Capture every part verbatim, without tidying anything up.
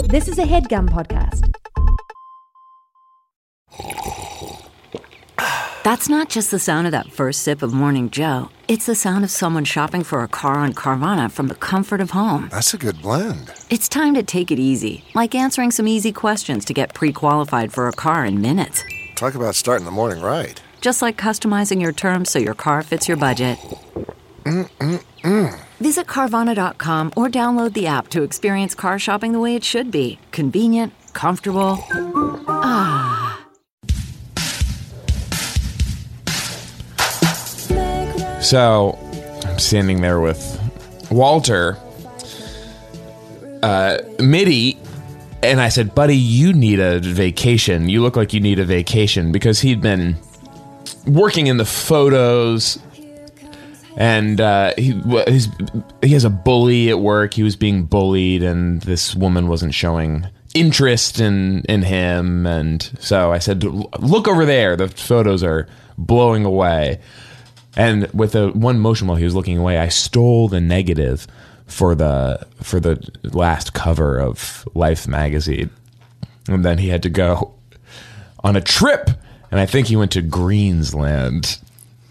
This is a HeadGum podcast. That's not just the sound of that first sip of Morning Joe. It's the sound of someone shopping for a car on Carvana from the comfort of home. That's a good blend. It's time to take it easy, like answering some easy questions to get pre-qualified for a car in minutes. Talk about starting the morning right. Just like customizing your terms so your car fits your budget. Mm-mm-mm. Visit Carvana dot com or download the app to experience car shopping the way it should be. Convenient, comfortable. Ah. So, I'm standing there with Walter, uh, Mitty, and I said, buddy, you need a vacation. You look like you need a vacation, because he'd been working in the photos, and uh, he, he's, he has a bully at work. He was being bullied, and this woman wasn't showing interest in, in him, and so I said, look over there. The photos are blowing away. And with a one motion while he was looking away, I stole the negative for the for the last cover of Life magazine. And then he had to go on a trip, and I think he went to Greensland.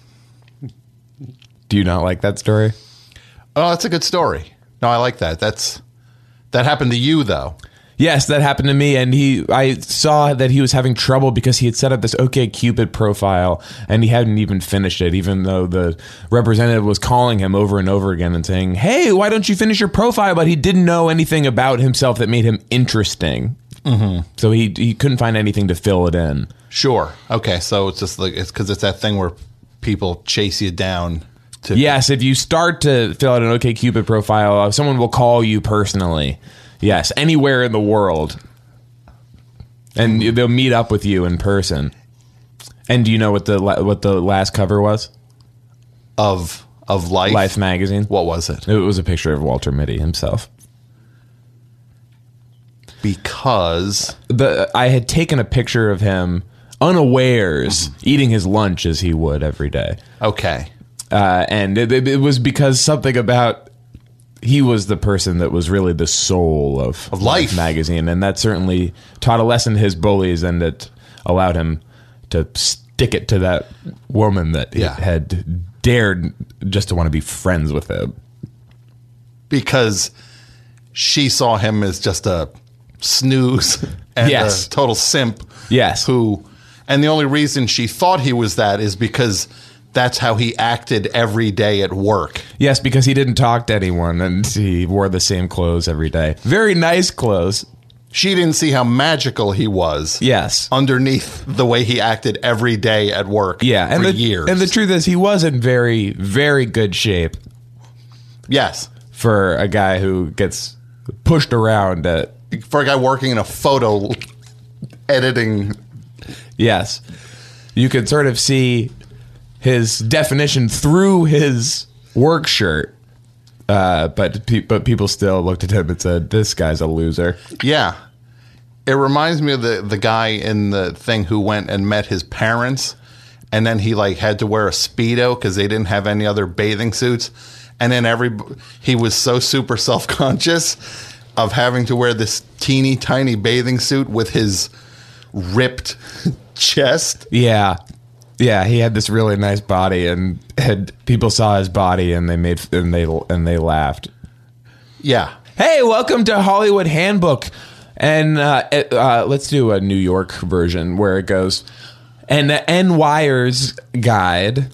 Do you not like that story? Oh, that's a good story. No, I like that. That's that happened to you, though. Yes, that happened to me, and he. I saw that he was having trouble because he had set up this OkCupid profile, and he hadn't even finished it, even though the representative was calling him over and over again and saying, hey, why don't you finish your profile? But he didn't know anything about himself that made him interesting. Mm-hmm. So he he couldn't find anything to fill it in. Sure. Okay, so it's just like, it's because it's that thing where people chase you down. To Yes, if you start to fill out an OkCupid profile, uh, someone will call you personally. Yes, anywhere in the world. And they'll meet up with you in person. And do you know what the what the last cover was? Of of Life? Life magazine. What was it? It was a picture of Walter Mitty himself. Because the I had taken a picture of him unawares, mm-hmm. eating his lunch as he would every day. Okay. Uh, and it, it was because something about... He was the person that was really the soul of, of Life. Life magazine, and that certainly taught a lesson to his bullies, and it allowed him to stick it to that woman that yeah. had dared just to want to be friends with him. Because she saw him as just a snooze and yes. a total simp. Yes. Who, and the only reason she thought he was that is because that's how he acted every day at work. Yes, because he didn't talk to anyone, and he wore the same clothes every day. Very nice clothes. She didn't see how magical he was. Yes. Underneath the way he acted every day at work. Yeah, and for the, years. And the truth is, he was in very, very good shape. Yes. For a guy who gets pushed around at... For a guy working in a photo editing. Yes. You could sort of see his definition through his work shirt, uh, but pe- but people still looked at him and said, "This guy's a loser." Yeah, it reminds me of the the guy in the thing who went and met his parents, and then he like had to wear a Speedo because they didn't have any other bathing suits, and then every he was so super self conscious of having to wear this teeny tiny bathing suit with his ripped chest. Yeah. Yeah, he had this really nice body, and had people saw his body, and they made and they and they laughed. Yeah. Hey, welcome to Hollywood Handbook, and uh, uh, let's do a New York version where it goes, an N Wires guide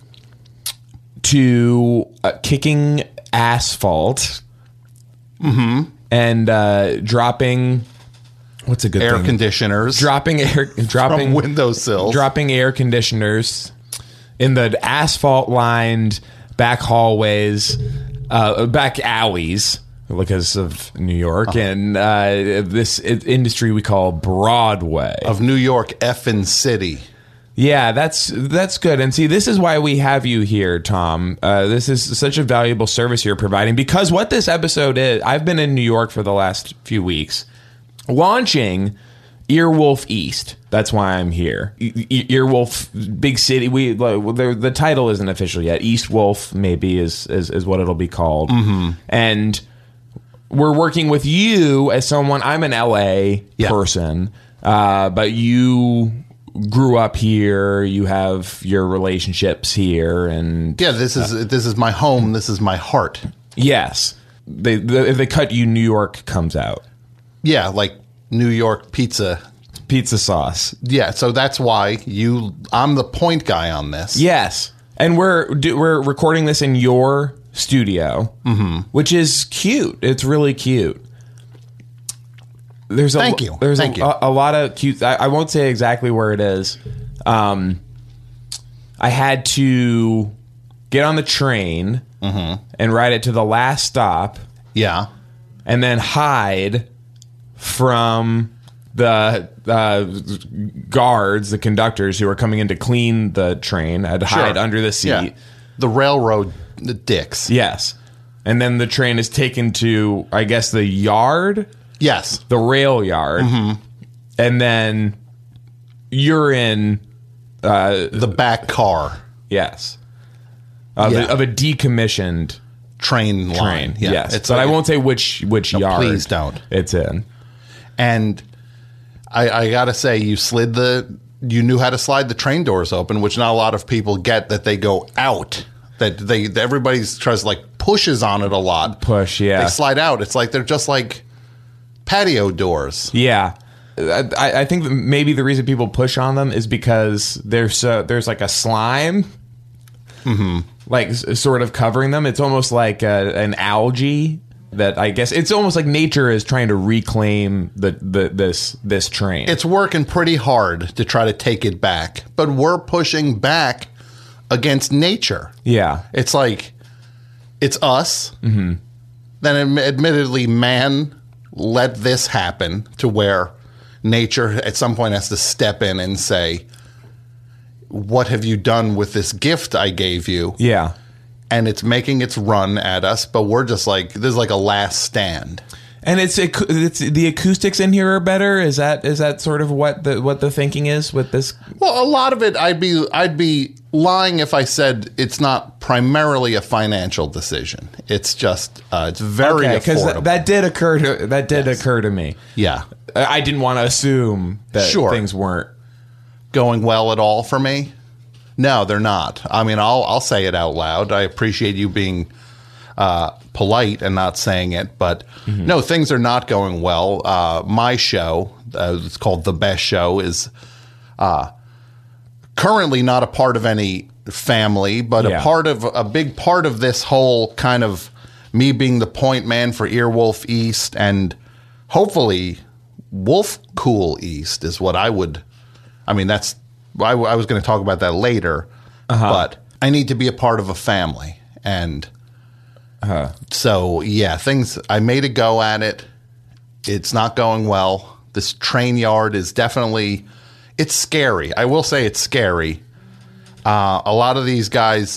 to uh, kicking asphalt, mm-hmm. and uh, dropping. What's a good air thing? conditioners, dropping air, dropping from windowsills, dropping air conditioners in the asphalt-lined back hallways, uh, back alleys, because of New York, uh-huh. and uh, this industry we call Broadway of New York, effing city. Yeah, that's that's good. And see, this is why we have you here, Tom. Uh, this is such a valuable service you're providing, because what this episode is, I've been in New York for the last few weeks, launching Earwolf East. That's why I'm here. E- Earwolf, big city. We the, the title isn't official yet. East Wolf maybe is is, is what it'll be called. Mm-hmm. And we're working with you as someone. I'm an L A Yeah. person, uh, but you grew up here. You have your relationships here, and Yeah, this is this is my home. This is my heart. yes, they, the, if they cut you, New York comes out. Yeah, like New York pizza. Pizza sauce. Yeah, so that's why you. I'm the point guy on this. Yes, and we're do, we're recording this in your studio, mm-hmm. which is cute. It's really cute. There's a, Thank you. There's Thank a, you. a, a lot of cute. I, I won't say exactly where it is. Um, I had to get on the train Mm-hmm. and ride it to the last stop, Yeah. and then hide from the uh, guards, the conductors who are coming in to clean the train. I'd hide Sure. under the seat. Yeah. The railroad the dicks. Yes. And then the train is taken to, I guess, the yard, Yes. the rail yard. Mm-hmm. And then you're in, uh, The back car yes, of, Yeah. a, of a decommissioned train line. train. Yeah. Yes. It's but like- I won't say which, which yard. please don't. It's in. And I, I gotta say, you slid the. You knew how to slide the train doors open, which not a lot of people get. That they go out. That they that everybody's tries like pushes on it a lot. Push, yeah. They slide out. It's like they're just like patio doors. Yeah. I, I think that maybe the reason people push on them is because there's so, there's like a slime, Mm-hmm. like s- sort of covering them. It's almost like a, an algae that I guess it's almost like nature is trying to reclaim the, the this this train. It's working pretty hard to try to take it back, but we're pushing back against nature. yeah, It's like it's us. Mm-hmm. Then, admi- admittedly, man let this happen to where nature at some point has to step in and say, "What have you done with this gift I gave you?" yeah. And it's making its run at us, but we're just like this is like a last stand. And it's, ac- it's the acoustics in here are better. Is that is that sort of what the what the thinking is with this? Well, a lot of it, I'd be I'd be lying if I said it's not primarily a financial decision. It's just uh, it's very Because affordable. that, that did occur to that did Yes. occur to me. yeah, I I didn't want to assume that Sure. things weren't. going well at all for me. No, they're not. I mean, I'll I'll say it out loud. I appreciate you being uh, polite and not saying it, but no, things are not going well. Uh, my show, uh, it's called The Best Show, is uh, currently not a part of any family, but Yeah. a part of a big part of this whole kind of me being the point man for Earwolf East and hopefully Wolf Cool East is what I would. I mean, that's I, I was going to talk about that later, but I need to be a part of a family, and so yeah, things. I made a go at it. It's not going well. This train yard is definitely. It's scary. I will say it's scary. Uh, a lot of these guys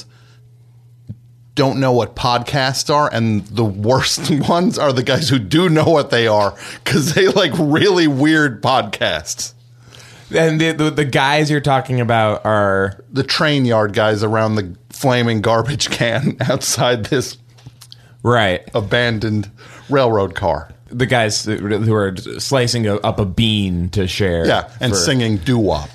don't know what podcasts are, and the worst ones are the guys who do know what they are because they like really weird podcasts. And the, the the guys you're talking about are The train yard guys around the flaming garbage can outside this right. abandoned railroad car. The guys who are slicing a, up a bean to share. Yeah, and for- singing doo-wop.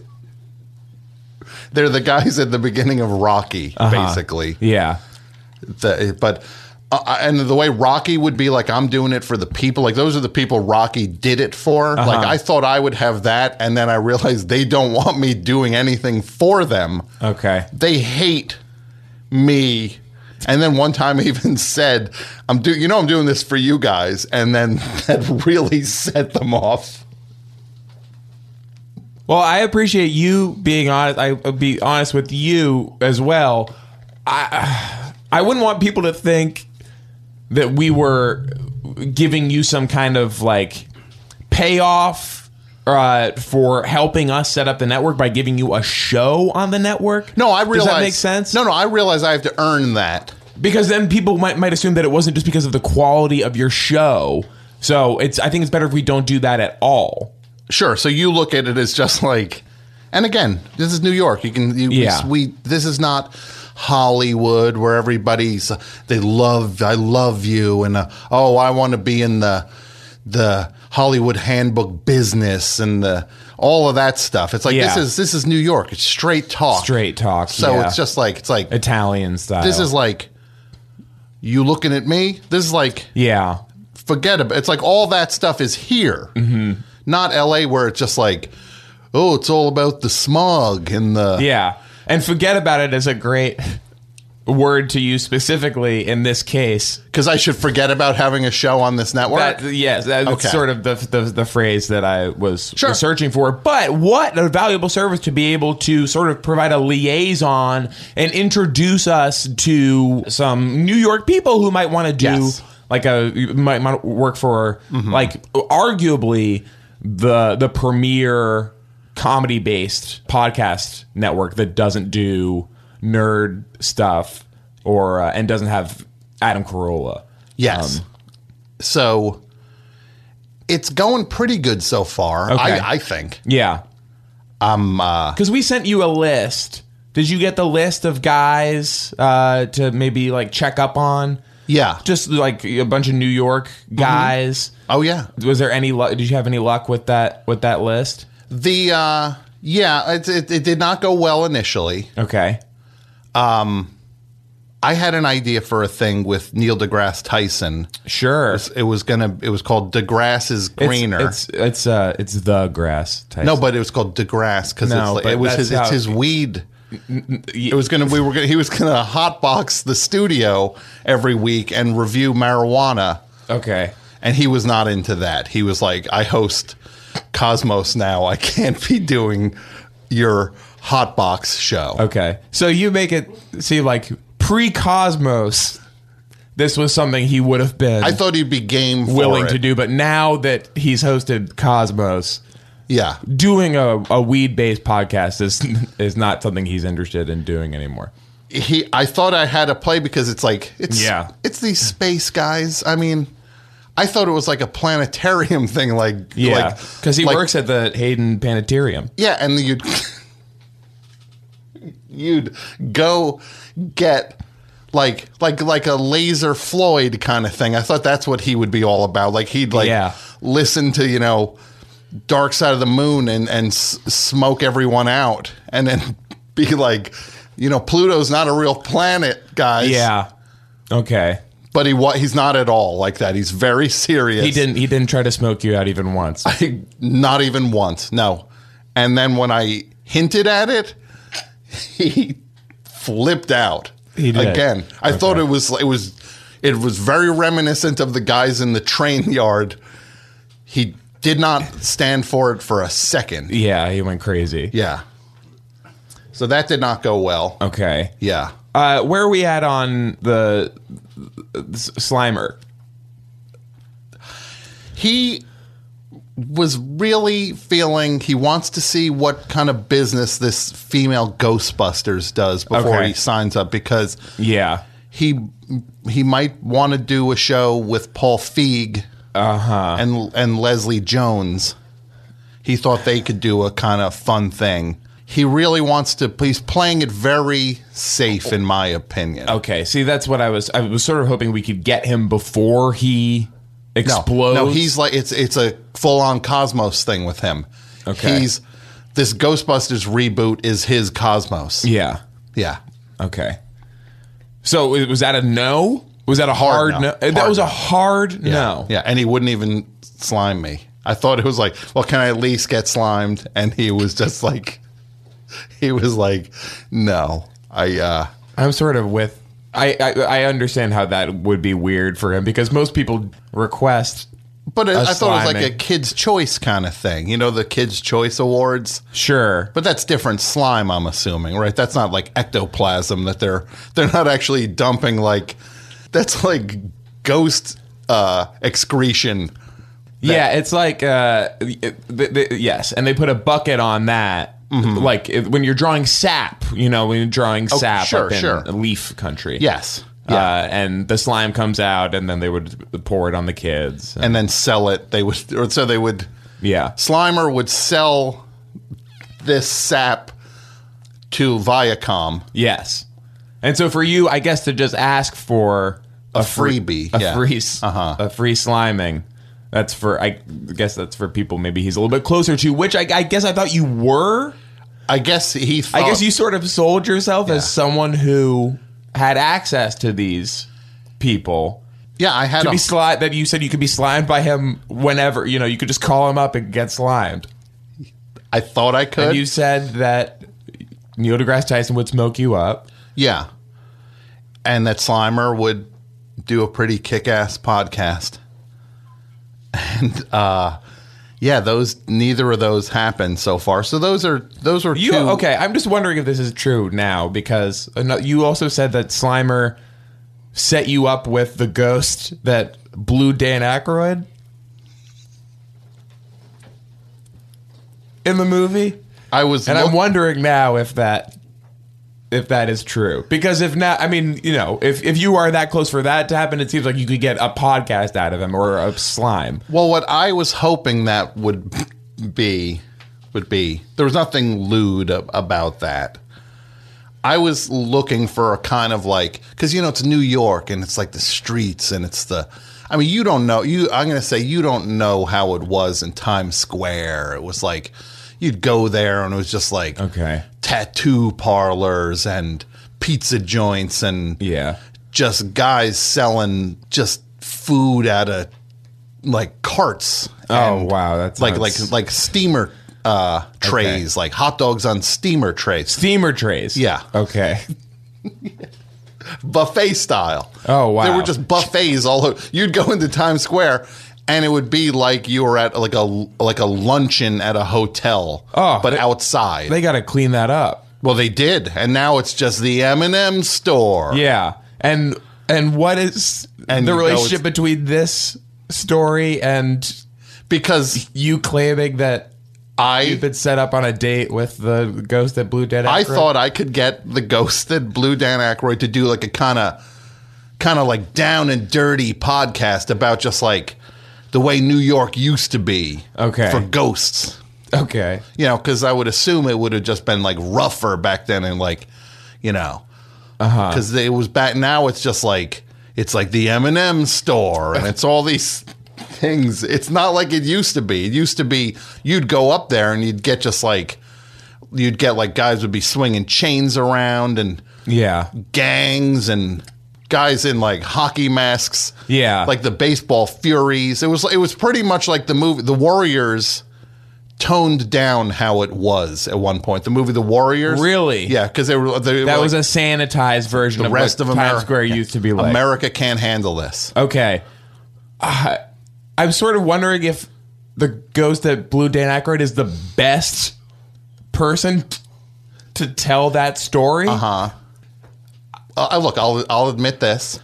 They're the guys at the beginning of Rocky, Uh-huh. basically. Yeah. The, but uh, and the way Rocky would be like, I'm doing it for the people. Like those are the people Rocky did it for. Uh-huh. Like I thought I would have that, and then I realized they don't want me doing anything for them. Okay. They hate me. And then one time I even said, "I'm do you know I'm doing this for you guys," and then that really set them off. Well, I appreciate you being honest. I will be honest with you as well. I I wouldn't want people to think that we were giving you some kind of like payoff uh, for helping us set up the network by giving you a show on the network. No, I realize Does that make sense? No, no, I realize I have to earn that. Because then people might might assume that it wasn't just because of the quality of your show. So it's I think it's better if we don't do that at all. Sure. So you look at it as just like, and again, this is New York. You can, you, Yeah. we, this is not Hollywood where everybody's they love I love you and uh, oh I want to be in the the Hollywood handbook business and the all of that stuff. It's like Yeah. this is this is New York. It's straight talk. Straight talk. So yeah. it's just like it's like Italian style. this is like you looking at me. This is like yeah. forget about. It's like all that stuff is here, mm-hmm. not L A where it's just like oh it's all about the smog and the Yeah. And forget about it is a great word to use specifically in this case. because I should forget about having a show on this network. That, yes, that's Okay. sort of the, the the phrase that I was, Sure. was searching for. But what a valuable service to be able to sort of provide a liaison and introduce us to some New York people who might want to do Yes. like a might, might work for like arguably the the premier comedy based podcast network that doesn't do nerd stuff or uh, and doesn't have Adam Carolla. Yes. Um, So it's going pretty good so far. Okay. I, I think. Yeah. Um. Uh, Because we sent you a list. Did you get the list of guys uh, to maybe like check up on? yeah. Just like a bunch of New York guys. Oh yeah. Was there any luck? Did you have any luck with that with that list? The uh. Yeah. It, it it did not go well initially. Okay. I had an idea for a thing with Neil deGrasse Tyson. Sure. It was gonna. It was called DeGrasse is greener. It's it's it's, uh, it's the grass type. no, but it was called DeGrasse because No, like, but it was that's his. It's how- his weed. It was gonna. We were gonna. He was gonna hotbox the studio every week and review marijuana. Okay. And he was not into that. He was like, I host Cosmos now. I can't be doing your hotbox show. Okay. So you make it seem like pre-Cosmos, this was something he would have been I thought he'd be game for willing it. to do, but now that he's hosted Cosmos, Yeah. doing a, a weed-based podcast is is not something he's interested in doing anymore. He I thought I had to play because it's like it's Yeah. it's these space guys. I mean, I thought it was like a planetarium thing, like Yeah, like- because he like- works at the Hayden Planetarium. Yeah, and you'd you'd go get like like like a Laser Floyd kind of thing. I thought that's what he would be all about. Like he'd like Yeah. listen to, you know, Dark Side of the Moon and and s- smoke everyone out, and then be like, you know, Pluto's not a real planet, guys. Yeah. Okay. But he wa- he's not at all like that. He's very serious. He didn't. He didn't try to smoke you out even once. Not even once. No. And then when I hinted at it, he flipped out. He did. Again. I Okay. thought it was it was it was very reminiscent of the guys in the train yard. He did not stand for it for a second. Yeah, he went crazy. Yeah. So that did not go well. Okay. Yeah. Uh, where are we at on the, the Slimer? He was really feeling he wants to see what kind of business this female Ghostbusters does before Okay. he signs up, because Yeah. he he might want to do a show with Paul Feig Uh-huh. and and Leslie Jones. He thought they could do a kind of fun thing. He really wants to. He's playing it very safe, in my opinion. Okay. See, that's what I was. I was sort of hoping we could get him before he No, explodes. no, he's like it's it's a full on Cosmos thing with him. Okay. He's this Ghostbusters reboot is his Cosmos. Yeah. Yeah. Okay. So it- was that a no? Was that a hard, Hard no. no? That Hard was a no. hard Yeah. no. Yeah, and he wouldn't even slime me. I thought it was like, well, can I at least get slimed? And he was just like, he was like, no, I. uh I'm sort of with. I, I I understand how that would be weird for him because most people request. But A I thought it was like a sliming. Kids' Choice kind of thing. You know, the Kids' Choice Awards. Sure. But that's different slime, I'm assuming, right? That's not like ectoplasm that they're they're not actually dumping like that's like ghost uh, excretion. Yeah, it's like uh, it- the, the, yes, and they put a bucket on that. Like it, when you're drawing sap, you know, when you're drawing sap sure, up in sure. leaf country. Yes. Uh, Yeah. and the slime comes out, and then they would pour it on the kids. And then sell it. They would or so they would yeah, Slimer would sell this sap to Viacom, yes, And so for you, I guess to just ask for A free- freebie, a yeah. free, s- Uh-huh. a free sliming. That's for, I guess that's for people maybe he's a little bit closer to, which I, I guess I thought you were. I guess he thought, I guess you sort of sold yourself Yeah. as someone who had access to these people. Yeah, I had To a, be slimed, that you said you could be slimed by him whenever, you know, you could just call him up and get slimed. I thought I could. And you said that Neil deGrasse Tyson would smoke you up. Yeah. And that Slimer would do a pretty kick-ass podcast. And uh yeah, those neither of those happened so far. So those are those were You two okay? I'm just wondering if this is true now because ano- you also said that Slimer set you up with the ghost that blew Dan Aykroyd in the movie, I was and look- I'm wondering now if that if that is true. Because if not, I mean, you know, if if you are that close for that to happen, it seems like you could get a podcast out of him or a slime. Well, what I was hoping that would be would be there was nothing lewd ab- about that. I was looking for a kind of like because you know it's New York and it's like the streets and it's the. I mean, you don't know. You, I'm going to say you don't know how it was in Times Square. It was like you'd go there and it was just like Okay. tattoo parlors and pizza joints and Yeah. just guys selling just food out of like carts. Oh, and wow, that like sounds- like like steamer uh, trays, like hot dogs on steamer trays, Steamer trays. Yeah. Okay. buffet style. Oh, wow. There were just buffets all over. You'd go into Times Square. And it would be like you were at like a like a luncheon at a hotel, Oh, but they- outside. They got to clean that up. well, they did, and now it's just the M and M store. Yeah. And and what is And the you go, relationship it's- between this story and because you claiming that I you've been set up on a date with the ghost that blew dead? I Aykroyd? thought I could get the ghost that blew Dan Aykroyd to do like a kind of, kind of like down and dirty podcast about just like the way New York used to be. Okay. For ghosts, Okay. you know, because I would assume it would have just been like rougher back then and like, you know, because it was back. Now it's just like it's like the M and M store and it's all these things. It's not like it used to be. It used to be you'd go up there and you'd get just like. You'd get like guys would be swinging chains around and Yeah. gangs and guys in like hockey masks. Yeah. Like the baseball furies. It was it was pretty much like the movie The Warriors toned down how it was at one point. The movie The Warriors. Really? Yeah, because they were they That were was a like, sanitized version the of rest what of Times America Square used to be like. America can't handle this. Okay. Uh, I'm sort of wondering if the ghost that blew Dan Aykroyd is the best person t- to tell that story. Uh-huh. Uh, look, I'll I'll admit this.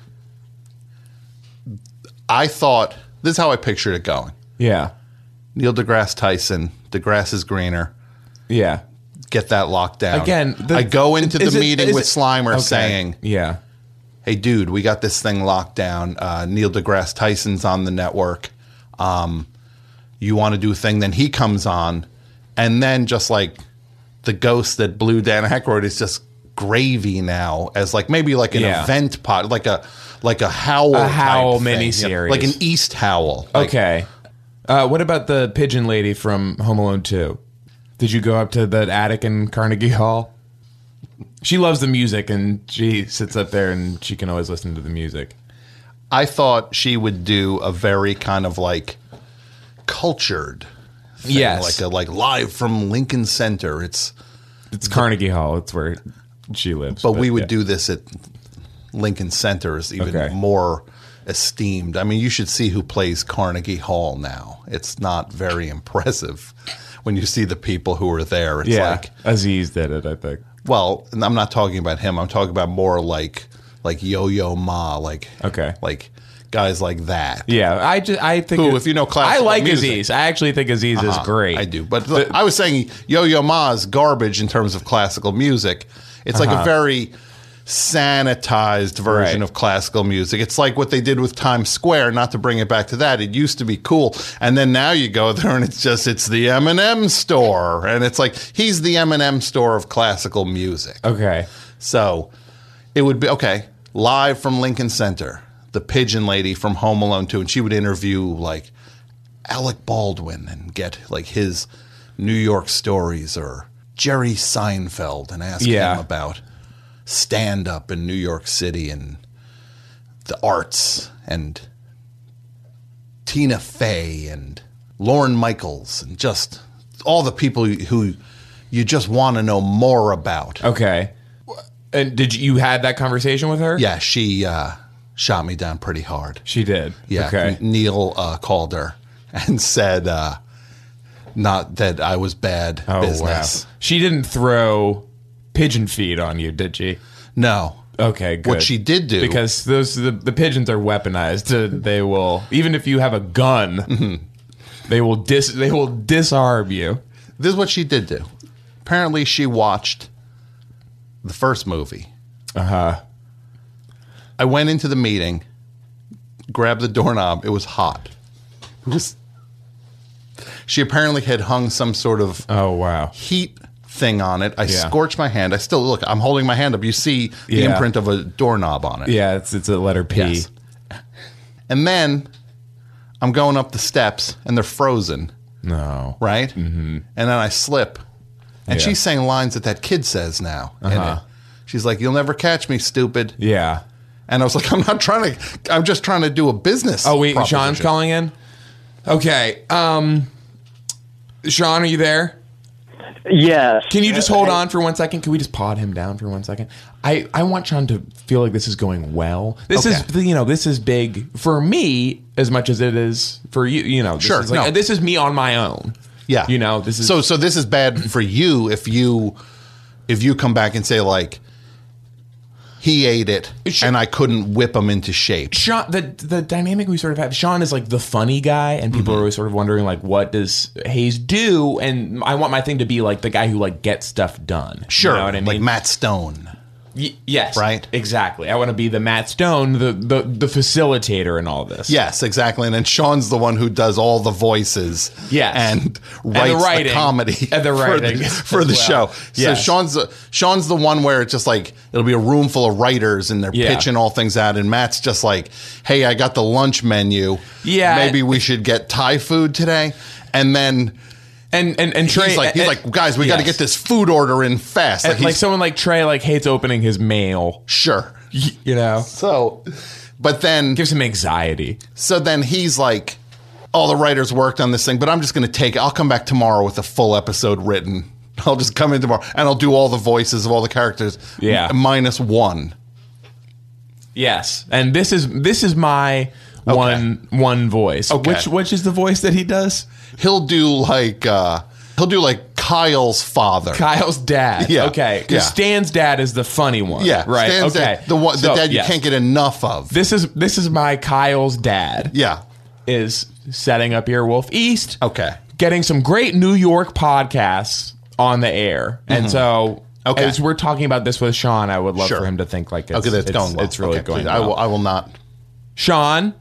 I thought this is how I pictured it going. Yeah. Neil deGrasse Tyson, deGrasse is greener. Yeah. Get that locked down. Again, the- I go into the is it- meeting is with it- Slimer okay. saying, Yeah. "Hey, dude, we got this thing locked down. Uh, Neil deGrasse Tyson's on the network. Um, you want to do a thing?" Then he comes on, and then just like the ghost that blew Dan Aykroyd is just gravy now, as like maybe like an Yeah. event pod, like a like a Howl, A Howl type thing. miniseries. like an East Howl. Like, Okay. Uh, what about the pigeon lady from Home Alone two? Did you go up to the attic in Carnegie Hall? She loves the music, and she sits up there, and she can always listen to the music. I thought she would do a very kind of like cultured thing, Yes. like a like live from Lincoln Center. It's It's Carnegie Hall. It's where she lives. but we would yeah. do this at Lincoln Center is even Okay. more esteemed. I mean, you should see who plays Carnegie Hall now. It's not very impressive when you see the people who are there. It's Yeah. like, Aziz did it, I think. well, and I'm not talking about him. I'm talking about more like like Yo-Yo Ma, like Okay. like guys like that. Yeah, I just I think Who, it- if you know I classical like music. Aziz. I actually think Aziz is Uh-huh. great. I do. But look, I was saying Yo-Yo Ma's garbage in terms of classical music. It's like Uh-huh. a very sanitized version Right. of classical music. It's like what they did with Times Square, not to bring it back to that. It used to be cool. And then now you go there and it's just, it's the M and M store. And it's like, he's the M and M store of classical music. Okay. So It would be, okay, live from Lincoln Center, the pigeon lady from Home Alone two, and she would interview, like, Alec Baldwin and get, like, his New York stories, or Jerry Seinfeld and ask Yeah. him about stand-up in New York City and the arts, and Tina Fey and Lorne Michaels, and just all the people who you just want to know more about. Okay. And did you, you had that conversation with her? Yeah, she uh, shot me down pretty hard. She did. Yeah, Okay. Neil uh, called her and said uh, not that I was bad Oh, business. wow. She didn't throw pigeon feed on you, did she? No. Okay, good. What she did do, because those the, the pigeons are weaponized. Uh, They will, even if you have a gun, Mm-hmm. they will dis they will disarm you. this is what she did do. Apparently, she watched the first movie. Uh huh. I went into the meeting, grabbed the doorknob. It was hot. It was. She apparently had hung some sort of Oh wow. heat thing on it. I Yeah. scorched my hand. I still look. I'm holding my hand up. You see the Yeah. imprint of a doorknob on it. Yeah, it's it's a letter P. Yes. And then I'm going up the steps, and they're frozen. No. Right? Mm-hmm. And then I slip, and Yeah. she's saying lines that that kid says now. in Uh-huh. it. She's like, "You'll never catch me, stupid." Yeah. And I was like, "I'm not trying to. I'm just trying to do a business." Oh wait, proposition." Sean's calling in. Okay. Um, Sean, are you there? Yes. Can you just hold on for one second? Can we just pod him down for one second? I, I want Sean to feel like this is going well. This Okay. is, you know, this is big for me as much as it is for you. You know, this Sure, is like, no. this is me on my own. Yeah. You know, this is So so this is bad for you if you if you come back and say, like, he ate it Sure. and I couldn't whip him into shape. Sean, the the dynamic we sort of have. Sean is like the funny guy, and people Mm-hmm. are always sort of wondering like, what does Hayes do? And I want my thing to be like the guy who like gets stuff done. Sure. You know what I mean? Like Matt Stone. Y- yes, Right? exactly. I want to be the Matt Stone, the, the the facilitator in all this. Yes, exactly. And then Sean's the one who does all the voices. Yes. And And writes the the, writing. comedy. And the writing For the, as for the well. show. Yes. So Sean's the, Sean's the one where it's just like, it'll be a room full of writers and they're Yeah. pitching all things out. And Matt's just like, hey, I got the lunch menu. Yeah. Maybe we should get Thai food today. And then and and and Trey, he's like, he's and- like, guys, we got to yes. get this food order in fast. And, Like, like he's, someone like Trey like hates opening his mail. sure. You know, So, but then gives him anxiety. So then he's like, all the writers worked on this thing, but I'm just going to take it. I'll come back tomorrow with a full episode written. I'll just come in tomorrow and I'll do all the voices of all the characters. Yeah. M- minus one. Yes, and this is this is my one one voice. Okay. Which which is the voice that he does? He'll do like, uh, he'll do like Kyle's father. Kyle's dad. Yeah. Okay. Because Yeah. Stan's dad is the funny one. yeah. Right. Stan's okay. dad, the one, the So, dad you yes. can't get enough of. This is this is my Kyle's dad. yeah. Is setting up Earwolf East. Okay. Getting some great New York podcasts on the air, and so Mm-hmm. Okay. as we're talking about this with Sean, I would love Sure. for him to think like it's, Okay, that's it's, going well. it's really Okay, going please. well. I will, I will not. Sean,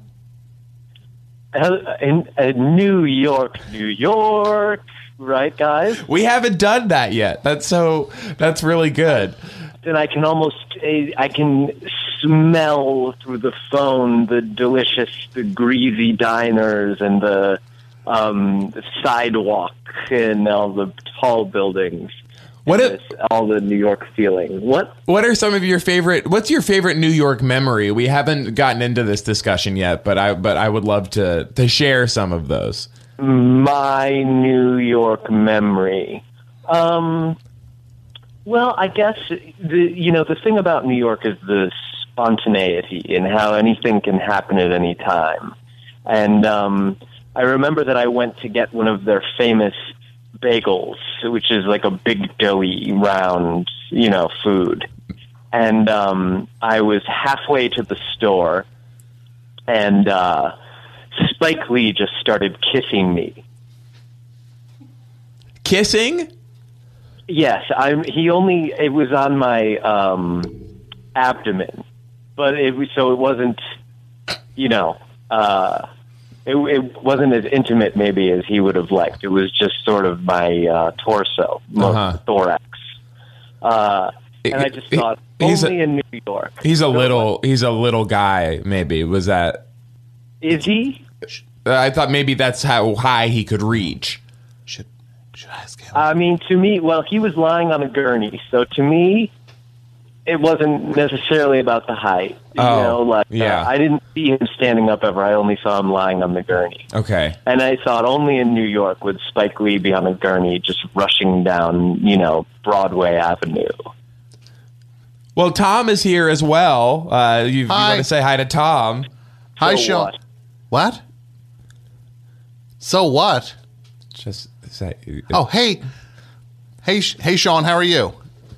in, in New York, New York, right, guys? we haven't done that yet. That's so. That's really good. And I can almost, I can smell through the phone the delicious, the greasy diners and the, um, the sidewalk and all the tall buildings. What and if- this- all the New York feeling. What? What are some of your favorite? What's your favorite New York memory? We haven't gotten into this discussion yet, but I but I would love to to share some of those. My New York memory. Um, well, I guess the you know the thing about New York is the spontaneity and how anything can happen at any time. And um, I remember that I went to get one of their famous bagels, which is like a big doughy round, you know, food. And um, I was halfway to the store, and uh, Spike Lee just started kissing me. Kissing? Yes, I'm. He only. It was on my um, abdomen, but it was so it wasn't. You know, uh, it, it wasn't as intimate maybe as he would have liked. It was just sort of my uh, torso, most Uh-huh. thorax, uh, and I just It- thought, He's Only a, in New York. he's a So, little he's a little guy. Maybe was that? Is he? I thought maybe that's how high he could reach. Should should I ask him? I mean, to me, well, he was lying on a gurney, so to me, it wasn't necessarily about the height. You Oh, know, like yeah. uh, I didn't see him standing up ever. I only saw him lying on the gurney. Okay. And I thought only in New York would Spike Lee be on a gurney just rushing down, you know, Broadway Avenue. Well, Tom is here as well. Uh, you, you Hi. want to say hi to Tom? Hi, So Sean. what? What? So what? Just say. Oh, hey, hey, Sh- hey, Sean. How are you?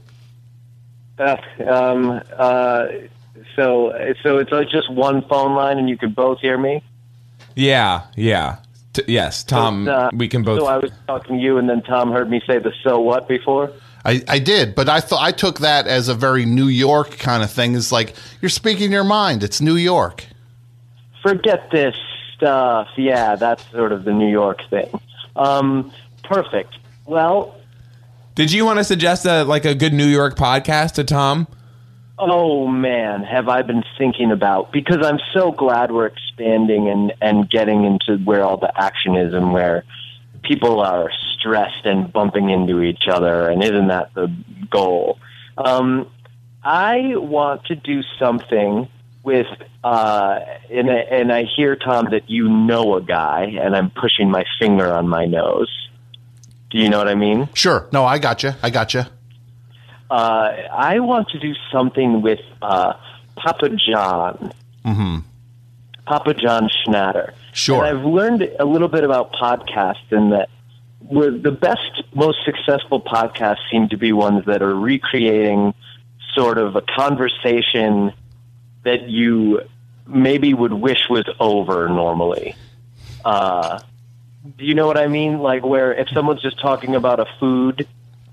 Uh, um, uh, so, so it's like just one phone line, and you can both hear me. Yeah, yeah. T- yes, Tom. Uh, we can both. So I was talking to you, and then Tom heard me say the "so what" before. I, I did, but I thought I took that as a very New York kind of thing. It's like you're speaking your mind. It's New York. Forget this stuff. Yeah, that's sort of the New York thing. Um, perfect. Well, Did you want to suggest a like a good New York podcast to Tom? oh man, have I been thinking about, because I'm so glad we're expanding and, and getting into where all the action is and where people are stressed and bumping into each other, and isn't that the goal? Um, I want to do something with, uh, and, I- and I hear, Tom, that you know a guy, and I'm pushing my finger on my nose. Do you know what I mean? Sure. No, I got you. I got you. Uh, I want to do something with uh, Papa John. Mm-hmm. Papa John Schnatter. Sure. And I've learned a little bit about podcasts, and that we're, the best, most successful podcasts seem to be ones that are recreating sort of a conversation that you maybe would wish was over normally. Uh, do you know what I mean? Like where if someone's just talking about a food,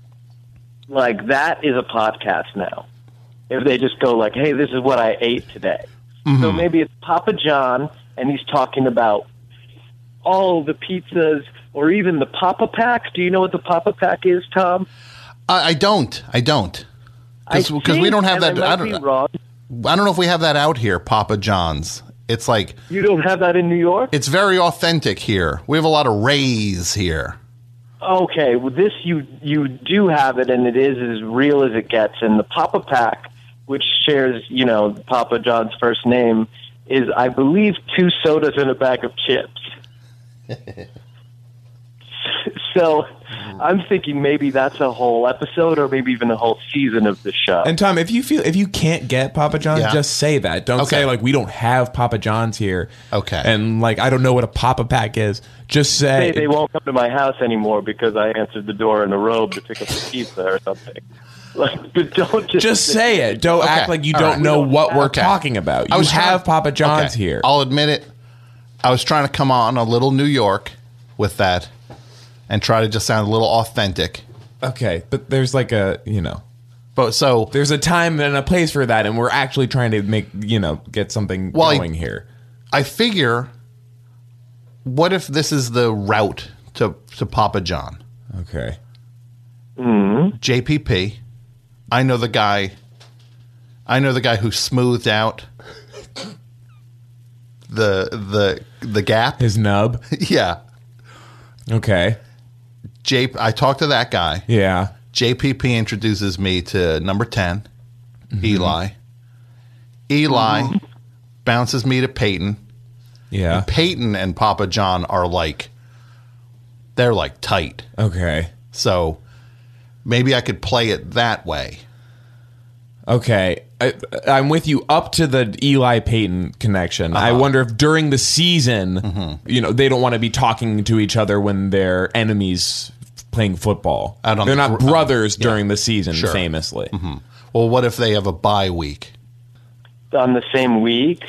like that is a podcast now. If they just go like, hey, this is what I ate today. Mm-hmm. So maybe it's Papa John and he's talking about all the pizzas or even the Papa Pack. Do you know what the Papa Pack is, Tom? I, I don't. I don't. I Because we think, don't have and that. I I might be don't. wrong. I don't know if we have that out here. Papa John's. It's like You don't have that in New York? it's very authentic here. We have a lot of Rays here. Okay, well, this you you do have it, and it is as real as it gets. And the Papa Pack, which shares, you know, Papa John's first name, is, I believe, two sodas and a bag of chips. So I'm thinking maybe that's a whole episode, or maybe even a whole season of the show. And Tom, if you feel if you can't get Papa John's, Yeah. just say that. Don't Okay. say like we don't have Papa John's here. Okay. And like I don't know what a Papa Pack is. Just say They, they won't come to my house anymore because I answered the door in a robe to pick up the pizza or something. Like, but don't just just say it. Don't Okay. act like you All don't right. know We don't what have- we're Okay. talking about. I You was trying- have Papa John's okay, here. I'll admit it. I was trying to come on a little New York with that and try to just sound a little authentic. Okay, but there's like a you know But so there's a time and a place for that, and we're actually trying to make you know get something Well, I- going here. I figure, what if this is the route to, to Papa John? Okay. J P P. I know the guy. I know the guy who smoothed out the the the gap. His nub. Yeah. Okay. J. I talked to that guy. Yeah. J P P introduces me to number ten, Eli. Eli bounces me to Peyton. Yeah. Peyton and Papa John are like, they're like tight. Okay. So maybe I could play it that way. Okay, I, I'm with you up to the Eli Peyton connection. Uh-huh. I wonder if during the season, Mm-hmm. you know, they don't want to be talking to each other when they're enemies playing football. Out on They're the not gr- brothers uh, yeah. during the season, Sure. famously. Well, what if they have a bye week? on the same week.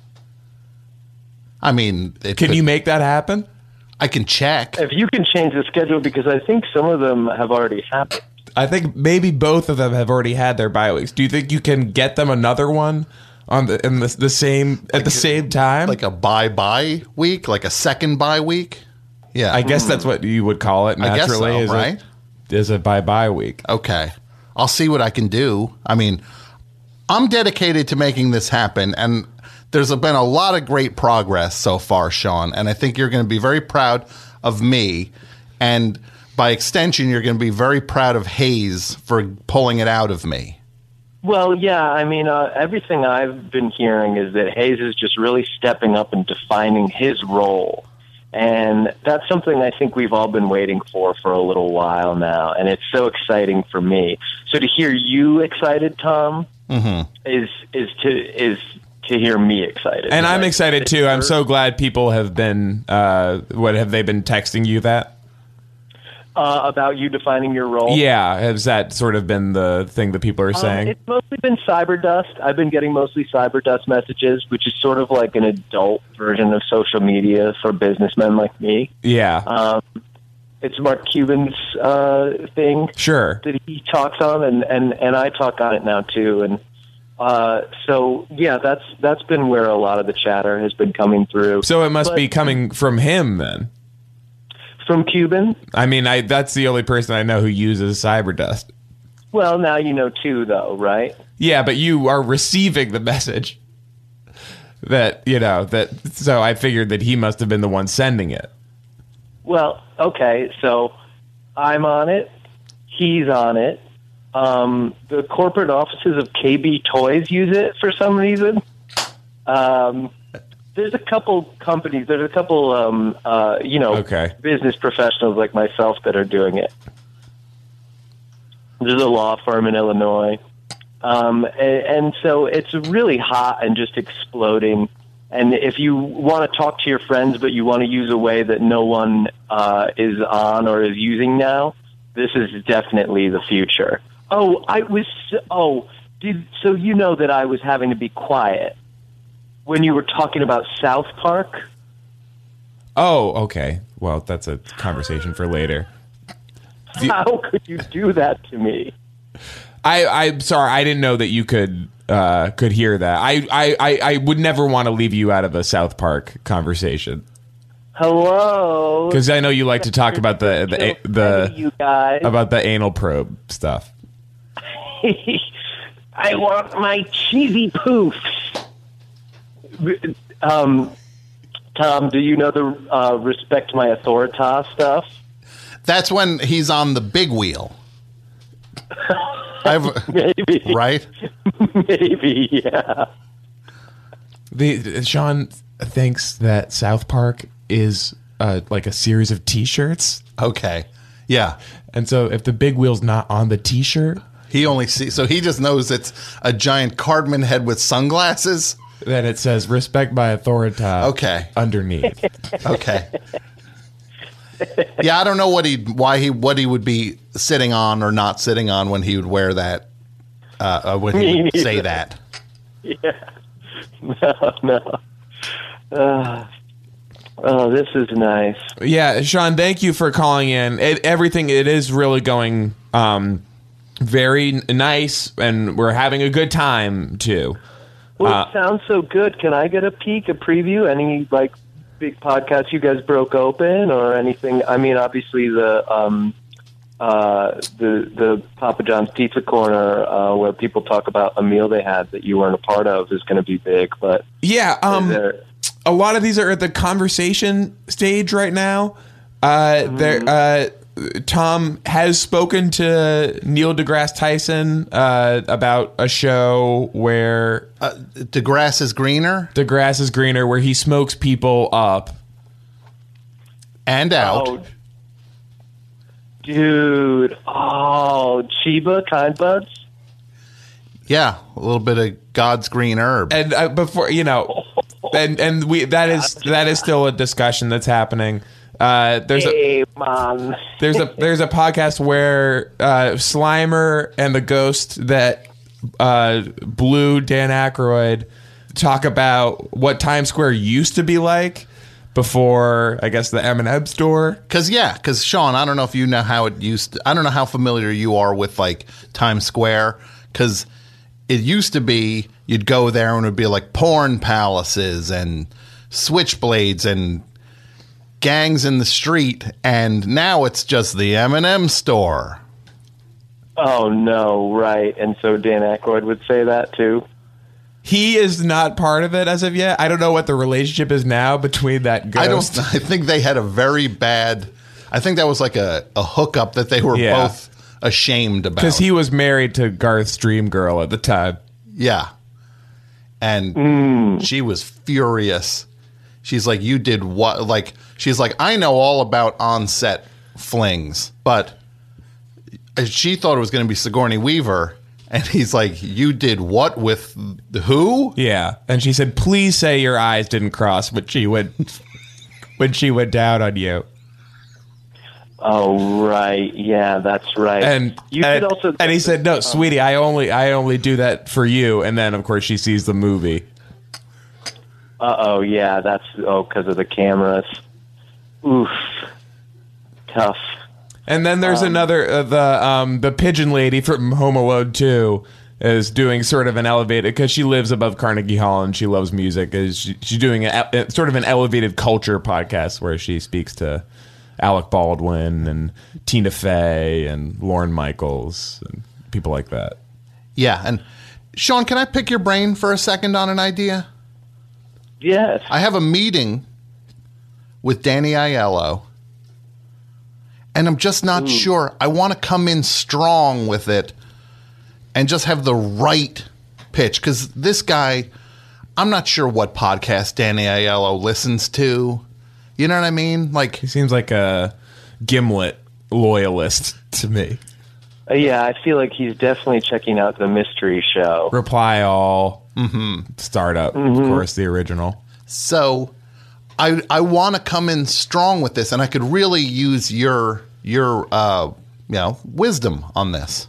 I mean, it Can could- you make that happen? I can check. If you can change the schedule, because I think some of them have already happened. I think maybe both of them have already had their bye weeks. Do you think you can get them another one on the in the, the same at the same time? Like a bye bye week, like a second bye week. Yeah, I guess that's what you would call it I guess naturally. so, is right? A, is a bye bye week. Okay, I'll see what I can do. I mean, I'm dedicated to making this happen, and there's been a lot of great progress so far, Sean, and I think you're going to be very proud of me, and by extension, you're going to be very proud of Hayes for pulling it out of me. Well, yeah, I mean, uh, everything I've been hearing is that Hayes is just really stepping up and defining his role. And that's something I think we've all been waiting for for a little while now, and it's so exciting for me. So to hear you excited, Tom, mm-hmm. is is to is to hear me excited. And I'm like, excited too. I'm so glad people have been. Uh, what have they been texting you that? Uh, about you defining your role? Yeah, has that sort of been the thing that people are saying? Um, it's mostly been Cyberdust. I've been getting mostly Cyberdust messages, which is sort of like an adult version of social media for businessmen like me. Yeah. Um, it's Mark Cuban's uh, thing. Sure. That he talks on, and, and, and I talk on it now too. And uh, so, yeah, that's that's been where a lot of the chatter has been coming through. So it must but, be coming from him then. From Cuban? I mean, I that's the only person I know who uses Cyberdust. Well, now you know too, though, right? Yeah, but you are receiving the message. That, you know, that so I figured that he must have been the one sending it. Well, okay, so I'm on it. He's on it. Um, the corporate offices of K B Toys use it for some reason. Um, there's a couple companies, there's a couple, um, uh, you know, okay. business professionals like myself that are doing it. There's a law firm in Illinois. Um, and, and so it's really hot and just exploding. And if you want to talk to your friends, but you want to use a way that no one uh, is on or is using now, this is definitely the future. Oh, I was, oh, did, so you know that I was having to be quiet when you were talking about South Park? Oh, okay. Well, that's a conversation for later. Do you, How could you do that to me? I, I'm sorry. I didn't know that you could uh, could hear that. I, I, I, I would never want to leave you out of a South Park conversation. Hello? Because I know you like to talk about the the, the you guys. about the anal probe stuff. I want my cheesy poofs. Um, Tom, do you know the uh, respect my authoritas stuff? That's when he's on the big wheel. I've, Maybe. Right? Maybe, yeah. The Sean thinks that South Park is uh, like a series of T-shirts. Okay. Yeah. And so if the big wheel's not on the T-shirt, he only sees, so he just knows it's a giant Cardman head with sunglasses. Then it says "respect my authority." Okay. Underneath. Okay. Yeah, I don't know what he, why he, what he would be sitting on or not sitting on when he would wear that. Uh, when he would say that. Yeah. No, no. Uh, oh, this is nice. Yeah, Sean, thank you for calling in. It, everything it is really going um, very nice, and we're having a good time too. Well, Uh, it sounds so good. Can I get a peek, a preview? Any like big podcasts you guys broke open or anything? I mean, obviously the um, uh, the the Papa John's Pizza Corner uh, where people talk about a meal they had that you weren't a part of is going to be big. But Yeah, um, there- a lot of these are at the conversation stage right now. Uh, Mm-hmm. there, uh, Tom has spoken to Neil deGrasse Tyson uh, about a show where Uh, the grass is greener the grass is greener, where he smokes people up. and out. Oh, dude. Oh, Chiba Kind Buds? Yeah, a little bit of God's green herb. And uh, before you know, and and we that is that is still a discussion that's happening. Uh, there's a Hey, man. there's a there's a podcast where uh, Slimer and the ghost that uh, blew Dan Aykroyd talk about what Times Square used to be like before, I guess, the M and M store. Because, yeah, because, Sean, I don't know if you know how it used to, I don't know how familiar you are with, like, Times Square, because it used to be you'd go there and it would be, like, porn palaces and switchblades and gangs in the street, and now it's just the M and M store. Oh, no, right. And so Dan Aykroyd would say that, too? He is not part of it as of yet. I don't know what the relationship is now between that ghost. I don't. I think they had a very bad. I think that was like a, a hookup that they were Yeah. both ashamed about. Because he was married to Garth's dream girl at the time. Yeah. And Mm. she was furious. She's like, you did what? Like, she's like, I know all about on-set flings, but she thought it was going to be Sigourney Weaver. And he's like, you did what with who? Yeah. And she said, please say your eyes didn't cross when she went, when she went down on you. Oh, right. Yeah, that's right. And you and, could also and he said, no, sweetie, I only I only do that for you. And then, of course, she sees the movie. Uh-oh, yeah, that's, oh, because of the cameras. Oof. Tough. And then there's Um, another, uh, the um, the pigeon lady from Home Alone two is doing sort of an elevated, because she lives above Carnegie Hall and she loves music. Is she, she's doing a, a, sort of an elevated culture podcast where she speaks to Alec Baldwin and Tina Fey and Lorne Michaels and people like that. Yeah. And Sean, can I pick your brain for a second on an idea? Yes. I have a meeting with Danny Aiello, and I'm just not sure. I want to come in strong with it and just have the right pitch, because this guy, I'm not sure what podcast Danny Aiello listens to. You know what I mean? Like, He seems like a Gimlet loyalist to me. Uh, yeah, I feel like he's definitely checking out the mystery show. Reply All, Startup, of course, the original. so I I want to come in strong with this, and I could really use your your uh, you know wisdom on this.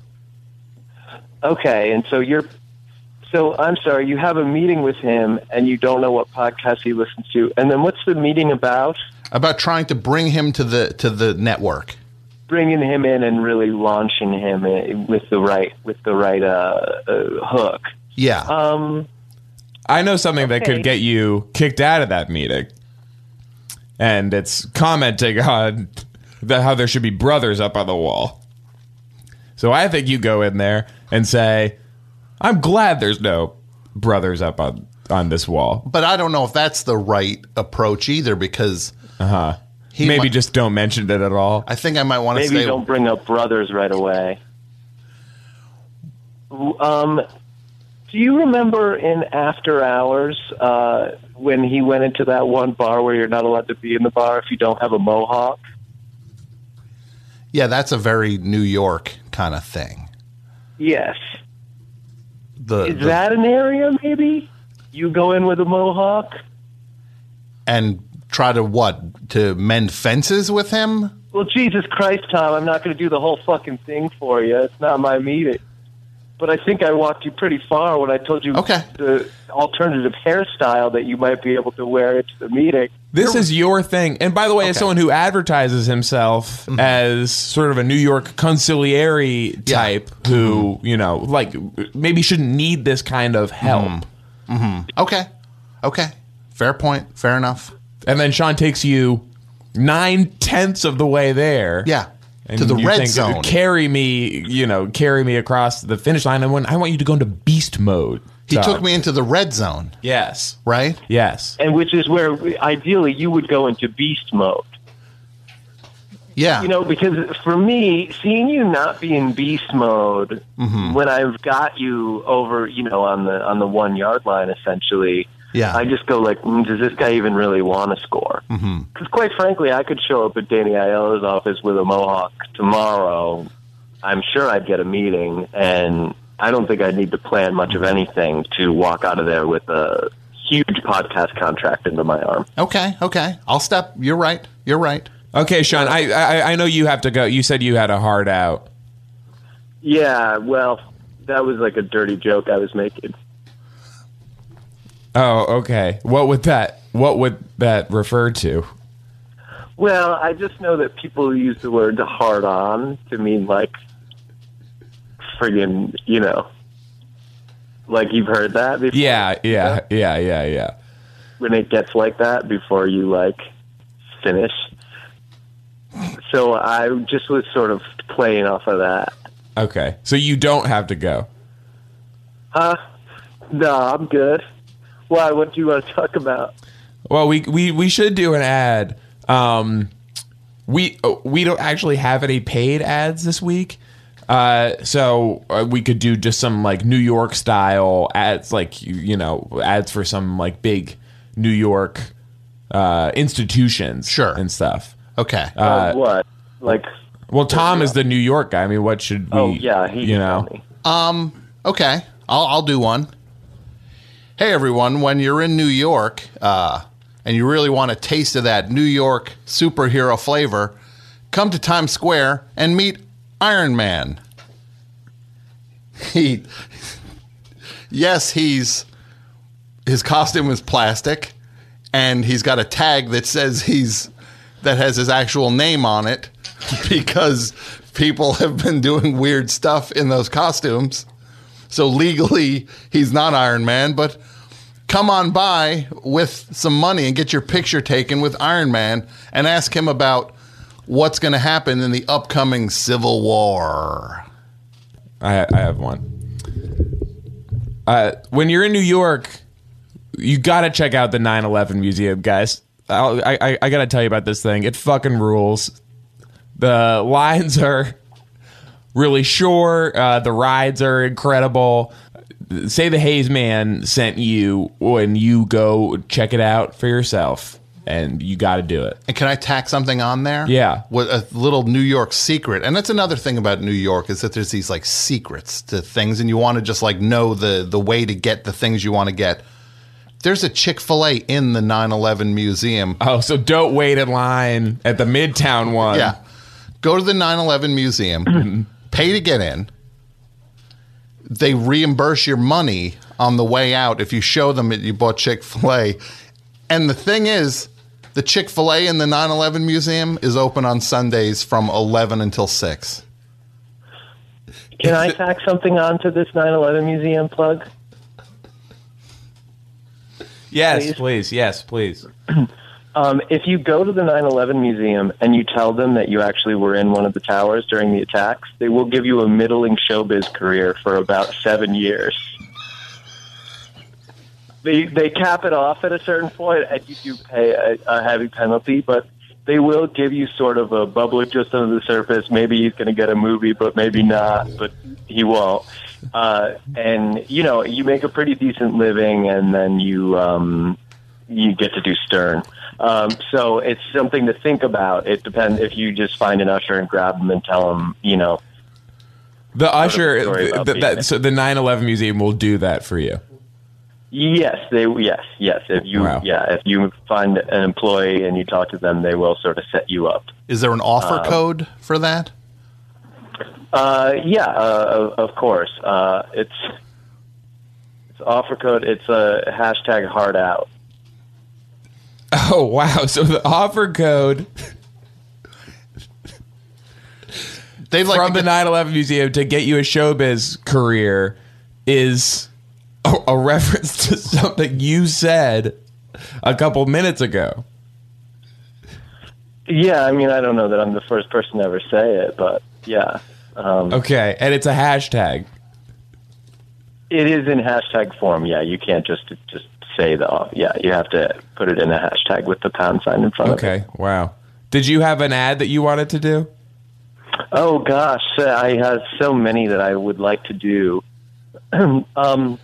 Okay, and so you're... So, I'm sorry, you have a meeting with him, and you don't know what podcast he listens to. And then what's the meeting about? About trying to bring him to the to the network. Bringing him in and really launching him in with the right with the right uh, uh, hook. Yeah. Um, I know something that Okay. could get you kicked out of that meeting. And it's commenting on the, how there should be brothers up on the wall. So I think you go in there and say, I'm glad there's no brothers up on, on this wall. But I don't know if that's the right approach either, because Uh-huh. he Maybe might- just don't mention it at all. I think I might want to maybe say don't bring up brothers right away. Um, do you remember in After Hours uh, when he went into that one bar where you're not allowed to be in the bar if you don't have a mohawk? yeah, that's a very New York kind of thing. Yes. The, Is the- that an area, maybe? You go in with a mohawk? and try to what to mend fences with him? Well, Jesus Christ, Tom, I'm not going to do the whole fucking thing for you. It's not my meeting. But I think I walked you pretty far when I told you Okay. the alternative hairstyle that you might be able to wear into the meeting. This is your thing. And by the way, as Okay. someone who advertises himself as sort of a New York conciliary Yeah. type who, you know, like maybe shouldn't need this kind of help. Okay, okay, fair point, fair enough. And then Sean takes you nine tenths of the way there. Yeah, And to the you red think, zone. Carry me, you know, carry me across the finish line. And when I want you to go into beast mode. He Tom. took me into the red zone, Yes. right? Yes. And which is where, ideally, you would go into beast mode. Yeah, You know, because for me, seeing you not be in beast mode Mm-hmm. when I've got you over, you know, on the on the one yard line, essentially, Yeah. I just go like, mm, does this guy even really want to score? Because mm-hmm. quite frankly, I could show up at Danny Aiello's office with a mohawk tomorrow. I'm sure I'd get a meeting, and I don't think I'd need to plan much of anything to walk out of there with a huge podcast contract into my arm. okay, okay. I'll step. You're right. You're right. Okay, Sean, I, I I know you have to go. You said you had a hard out. Yeah, well, that was like a dirty joke I was making. Oh, okay. What would that what would that refer to? Well, I just know that people use the word hard on to mean like friggin', you know, like you've heard that before. Yeah, yeah, yeah, yeah, yeah. When it gets like that before you like finish. So I just was sort of playing off of that. Okay, so you don't have to go. Huh? No, I'm good. Why? What do you want to talk about? Well, we we, we should do an ad. Um, we we don't actually have any paid ads this week, uh, so uh, we could do just some like New York style ads, like you, you know, ads for some like big New York uh, institutions, Sure. and stuff. Okay. Uh, what? Like? Well, Tom is the New York guy. I mean, what should we? Oh yeah, he. you know. Me. Um. Okay. I'll I'll do one. Hey everyone, when you're in New York, uh, and you really want a taste of that New York superhero flavor, come to Times Square and meet Iron Man. He, yes, he's his costume is plastic, and he's got a tag that says he's that has his actual name on it because people have been doing weird stuff in those costumes. So legally, he's not Iron Man, but come on by with some money and get your picture taken with Iron Man and ask him about what's going to happen in the upcoming Civil War. I, I have one. Uh, when you're in New York, you got to check out the nine eleven Museum, guys. I'll, I, I, I got to tell you about this thing. It fucking rules. The lines are really short. Uh, the rides are incredible. Say the Hayes Man sent you when you go check it out for yourself, and you got to do it. And can I tack something on there? Yeah. What a little New York secret. And that's another thing about New York is that there's these like secrets to things, and you want to just like know the the way to get the things you want to get. There's a Chick-fil-A in the nine eleven Museum. Oh, so don't wait in line at the Midtown one. Yeah. Go to the nine eleven Museum, pay to get in. They reimburse your money on the way out if you show them that you bought Chick-fil-A. And the thing is, the Chick-fil-A in the nine eleven Museum is open on Sundays from eleven until six. Can I tack something onto this nine eleven Museum plug? Yes, Please? please. Yes, please. Um, if you go to the nine eleven Museum and you tell them that you actually were in one of the towers during the attacks, they will give you a middling showbiz career for about seven years. They they cap it off at a certain point, and you do pay a, a heavy penalty, but they will give you sort of a bubbler just under the surface. Maybe he's going to get a movie, but maybe not, but he won't. Uh, and, you know, you make a pretty decent living, and then you um, you get to do Stern. Um, so it's something to think about. It depends if you just find an usher and grab them and tell them, you know. The usher, story about the, being that, there. so the nine eleven Museum will do that for you. Yes, they yes, yes. If you Wow. yeah, if you find an employee and you talk to them, they will sort of set you up. Is there an offer code for that? Uh, yeah, uh, of, of course. Uh, it's it's offer code. It's a hashtag hard out. Oh, wow. So the offer code They'd like from to the get- nine eleven Museum to get you a showbiz career is a, a reference to something you said a couple minutes ago. Yeah, I mean, I don't know that I'm the first person to ever say it, but yeah. Um, Okay, and it's a hashtag. It is in hashtag form. Yeah, you can't just just say the yeah. You have to put it in a hashtag with the pound sign in front of it. Okay, wow. Did you have an ad that you wanted to do? Oh gosh, I have so many that I would like to do. um,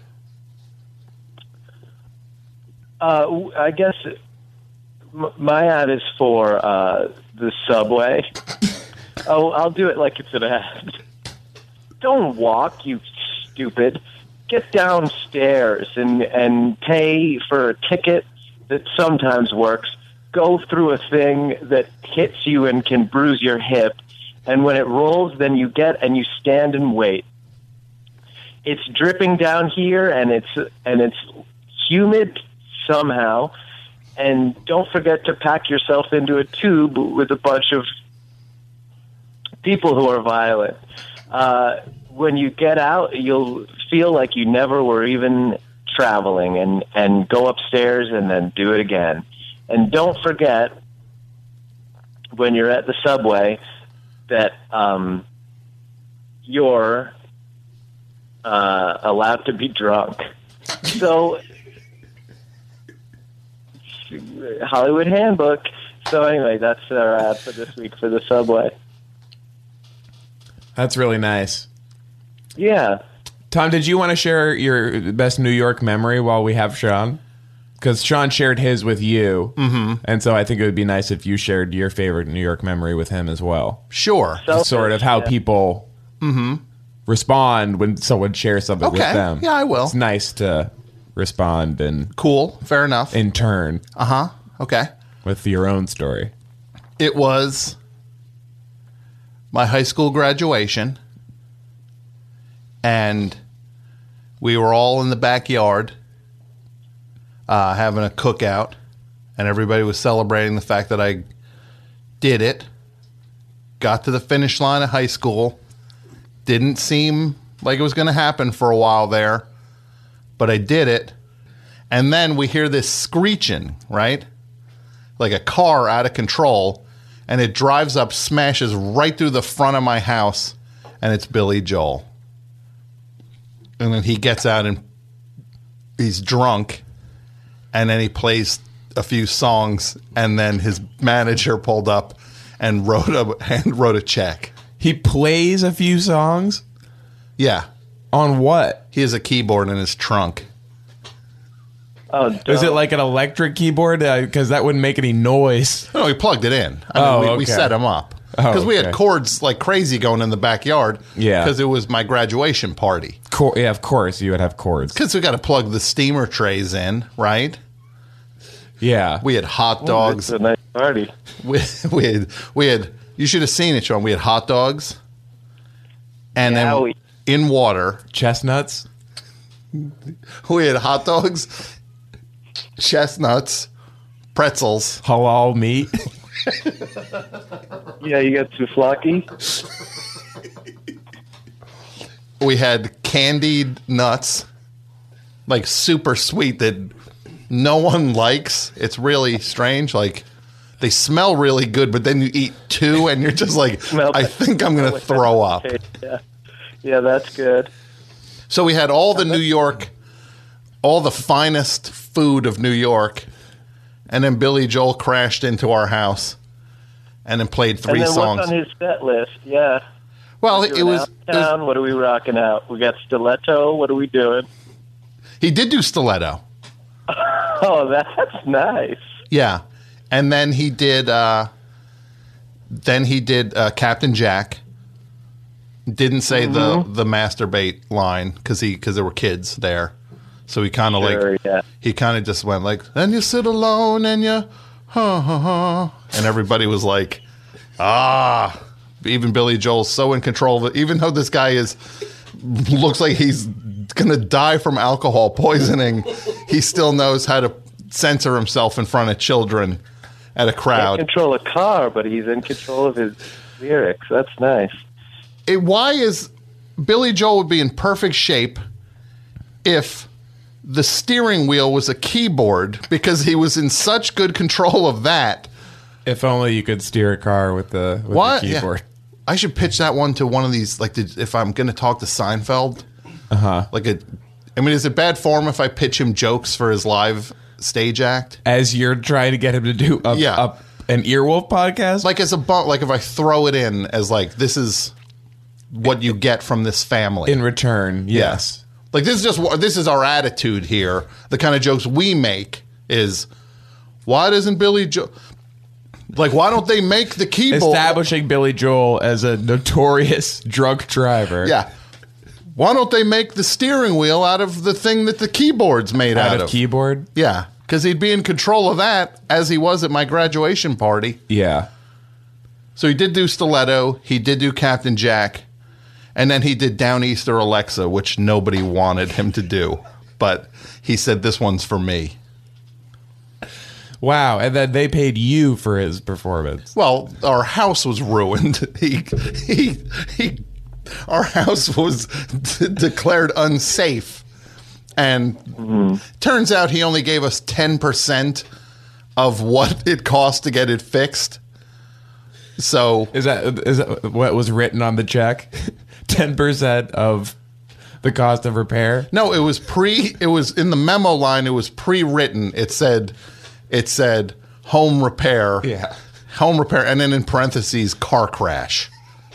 uh, I guess m- my ad is for uh, the subway. Oh, I'll do it like it's an ad. Don't walk, you stupid. Get downstairs and, and pay for a ticket that sometimes works. Go through a thing that hits you and can bruise your hip. And when it rolls, then you get and you stand and wait. It's dripping down here, and it's and it's humid somehow. And don't forget to pack yourself into a tube with a bunch of people who are violent. Uh, when you get out, you'll feel like you never were even traveling, and, and go upstairs and then do it again. And don't forget, when you're at the subway, that um, you're uh, allowed to be drunk. So, Hollywood Handbook. So anyway, that's our ad for this week for the subway. That's really nice. Yeah. Tom, did you want to share your best New York memory while we have Sean? Because Sean shared his with you, mm-hmm. and so I think it would be nice if you shared your favorite New York memory with him as well. Sure. Selfish, sort of how yeah. people mm-hmm. respond when someone shares something Okay. with them. Yeah, I will. It's nice to respond and Cool. Fair enough. in turn Uh huh. Okay. with your own story. It was my high school graduation, and we were all in the backyard uh, having a cookout, and everybody was celebrating the fact that I did it. Got to the finish line of high school. Didn't seem like it was going to happen for a while there, but I did it. And then we hear this screeching, right? Like a car out of control, and it drives up, smashes right through the front of my house, and it's Billy Joel. And then he gets out and he's drunk, and then he plays a few songs, and then his manager pulled up and wrote a and wrote a check. He plays a few songs? Yeah, On what? he has a keyboard in his trunk. Oh, Is it dope. like an electric keyboard? Because that wouldn't make any noise. No, he plugged it in. I Oh, mean, we, we okay. set him up. Oh, Because we had okay. chords like crazy going in the backyard. Yeah. Because it was my graduation party. Cor- yeah, of course you would have chords. Because we got to plug the steamer trays in, right? Yeah. We had hot dogs. It's a nice party. we, we had we had you should have seen it, Sean. We had hot dogs, and Yeah, then we- in water Chestnuts? we had hot dogs, chestnuts, pretzels. Halal meat? Yeah, you got souvlaki. We had candied nuts, like super sweet that no one likes. It's really strange. Like they smell really good, but then you eat two, and you're just like, Smell I bad. think I'm gonna throw up. Yeah, yeah, that's good. So we had all the New York, all the finest food of New York, and then Billy Joel crashed into our house and then played three and then songs. what's on his set list? Yeah. well, it Doing was, it was Outtown, what are we rocking out? We got Stiletto. What are we doing? he did do Stiletto, Oh, that's nice. yeah, and then he did uh, then he did uh, Captain Jack. Didn't say Mm-hmm. the the masturbate line because he because there were kids there, so he kind of Sure, like yeah. he kind of just went like, then you sit alone and you, ha ha ha, and everybody was like, ah. Even Billy Joel's so in control of it. Even though this guy is looks like he's gonna die from alcohol poisoning, he still knows how to censor himself in front of children at a Can't crowd. control a car, but he's in control of his lyrics. That's nice. It, why is Billy Joel would be in perfect shape if the steering wheel was a keyboard because he was in such good control of that. If only you could steer a car with the, with What? the keyboard. Yeah. I should pitch that one to one of these. Like, the, if I'm going to talk to Seinfeld, uh-huh. like a. I mean, is it bad form if I pitch him jokes for his live stage act? As you're trying to get him to do a, Yeah. a, an Earwolf podcast? Like as a bump, like if I throw it in as like this is what you get from this family. in return, yes. Like this is just what this is our attitude here. The kind of jokes we make is why doesn't Billy Joel like why don't they make the keyboard Establishing Billy Joel as a notorious drunk driver. Yeah. Why don't they make the steering wheel out of the thing that the keyboard's made out, Out of keyboard? Yeah, because he'd be in control of that as he was at my graduation party. Yeah. So he did do Stiletto. He did do Captain Jack. And then he did Downeaster Alexa, which nobody wanted him to do. But he said, this one's for me. Wow. And then they paid you for his performance. Well, our house was ruined. He, he, he, our house was d- declared unsafe. And mm-hmm. turns out he only gave us ten percent of what it cost to get it fixed. So Is that is that what was written on the check? ten percent of the cost of repair? No, it was pre. It was in the memo line. It was pre-written. It said, it said home repair. Yeah. Home repair, and then in parentheses, car crash.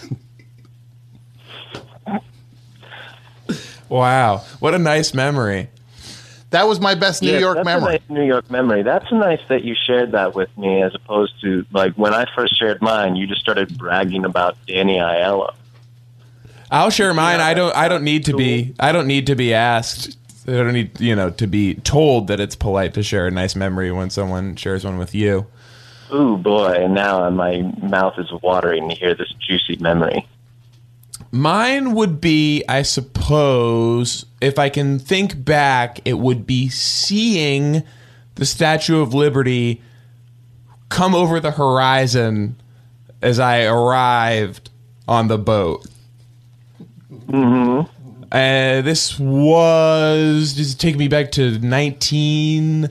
Wow, what a nice memory. That was my best New Yeah, York that's memory. A nice New York memory. That's nice that you shared that with me, as opposed to like when I first shared mine. You just started bragging about Danny Aiello. I'll share mine. I don't. I don't need to be. I don't need to be asked. I don't need, you know, to be told that it's polite to share a nice memory when someone shares one with you. Ooh boy! And now my mouth is watering to hear this juicy memory. Mine would be, I suppose, if I can think back, it would be seeing the Statue of Liberty come over the horizon as I arrived on the boat. Mm-hmm. Uh, this was, just take me back to nineteen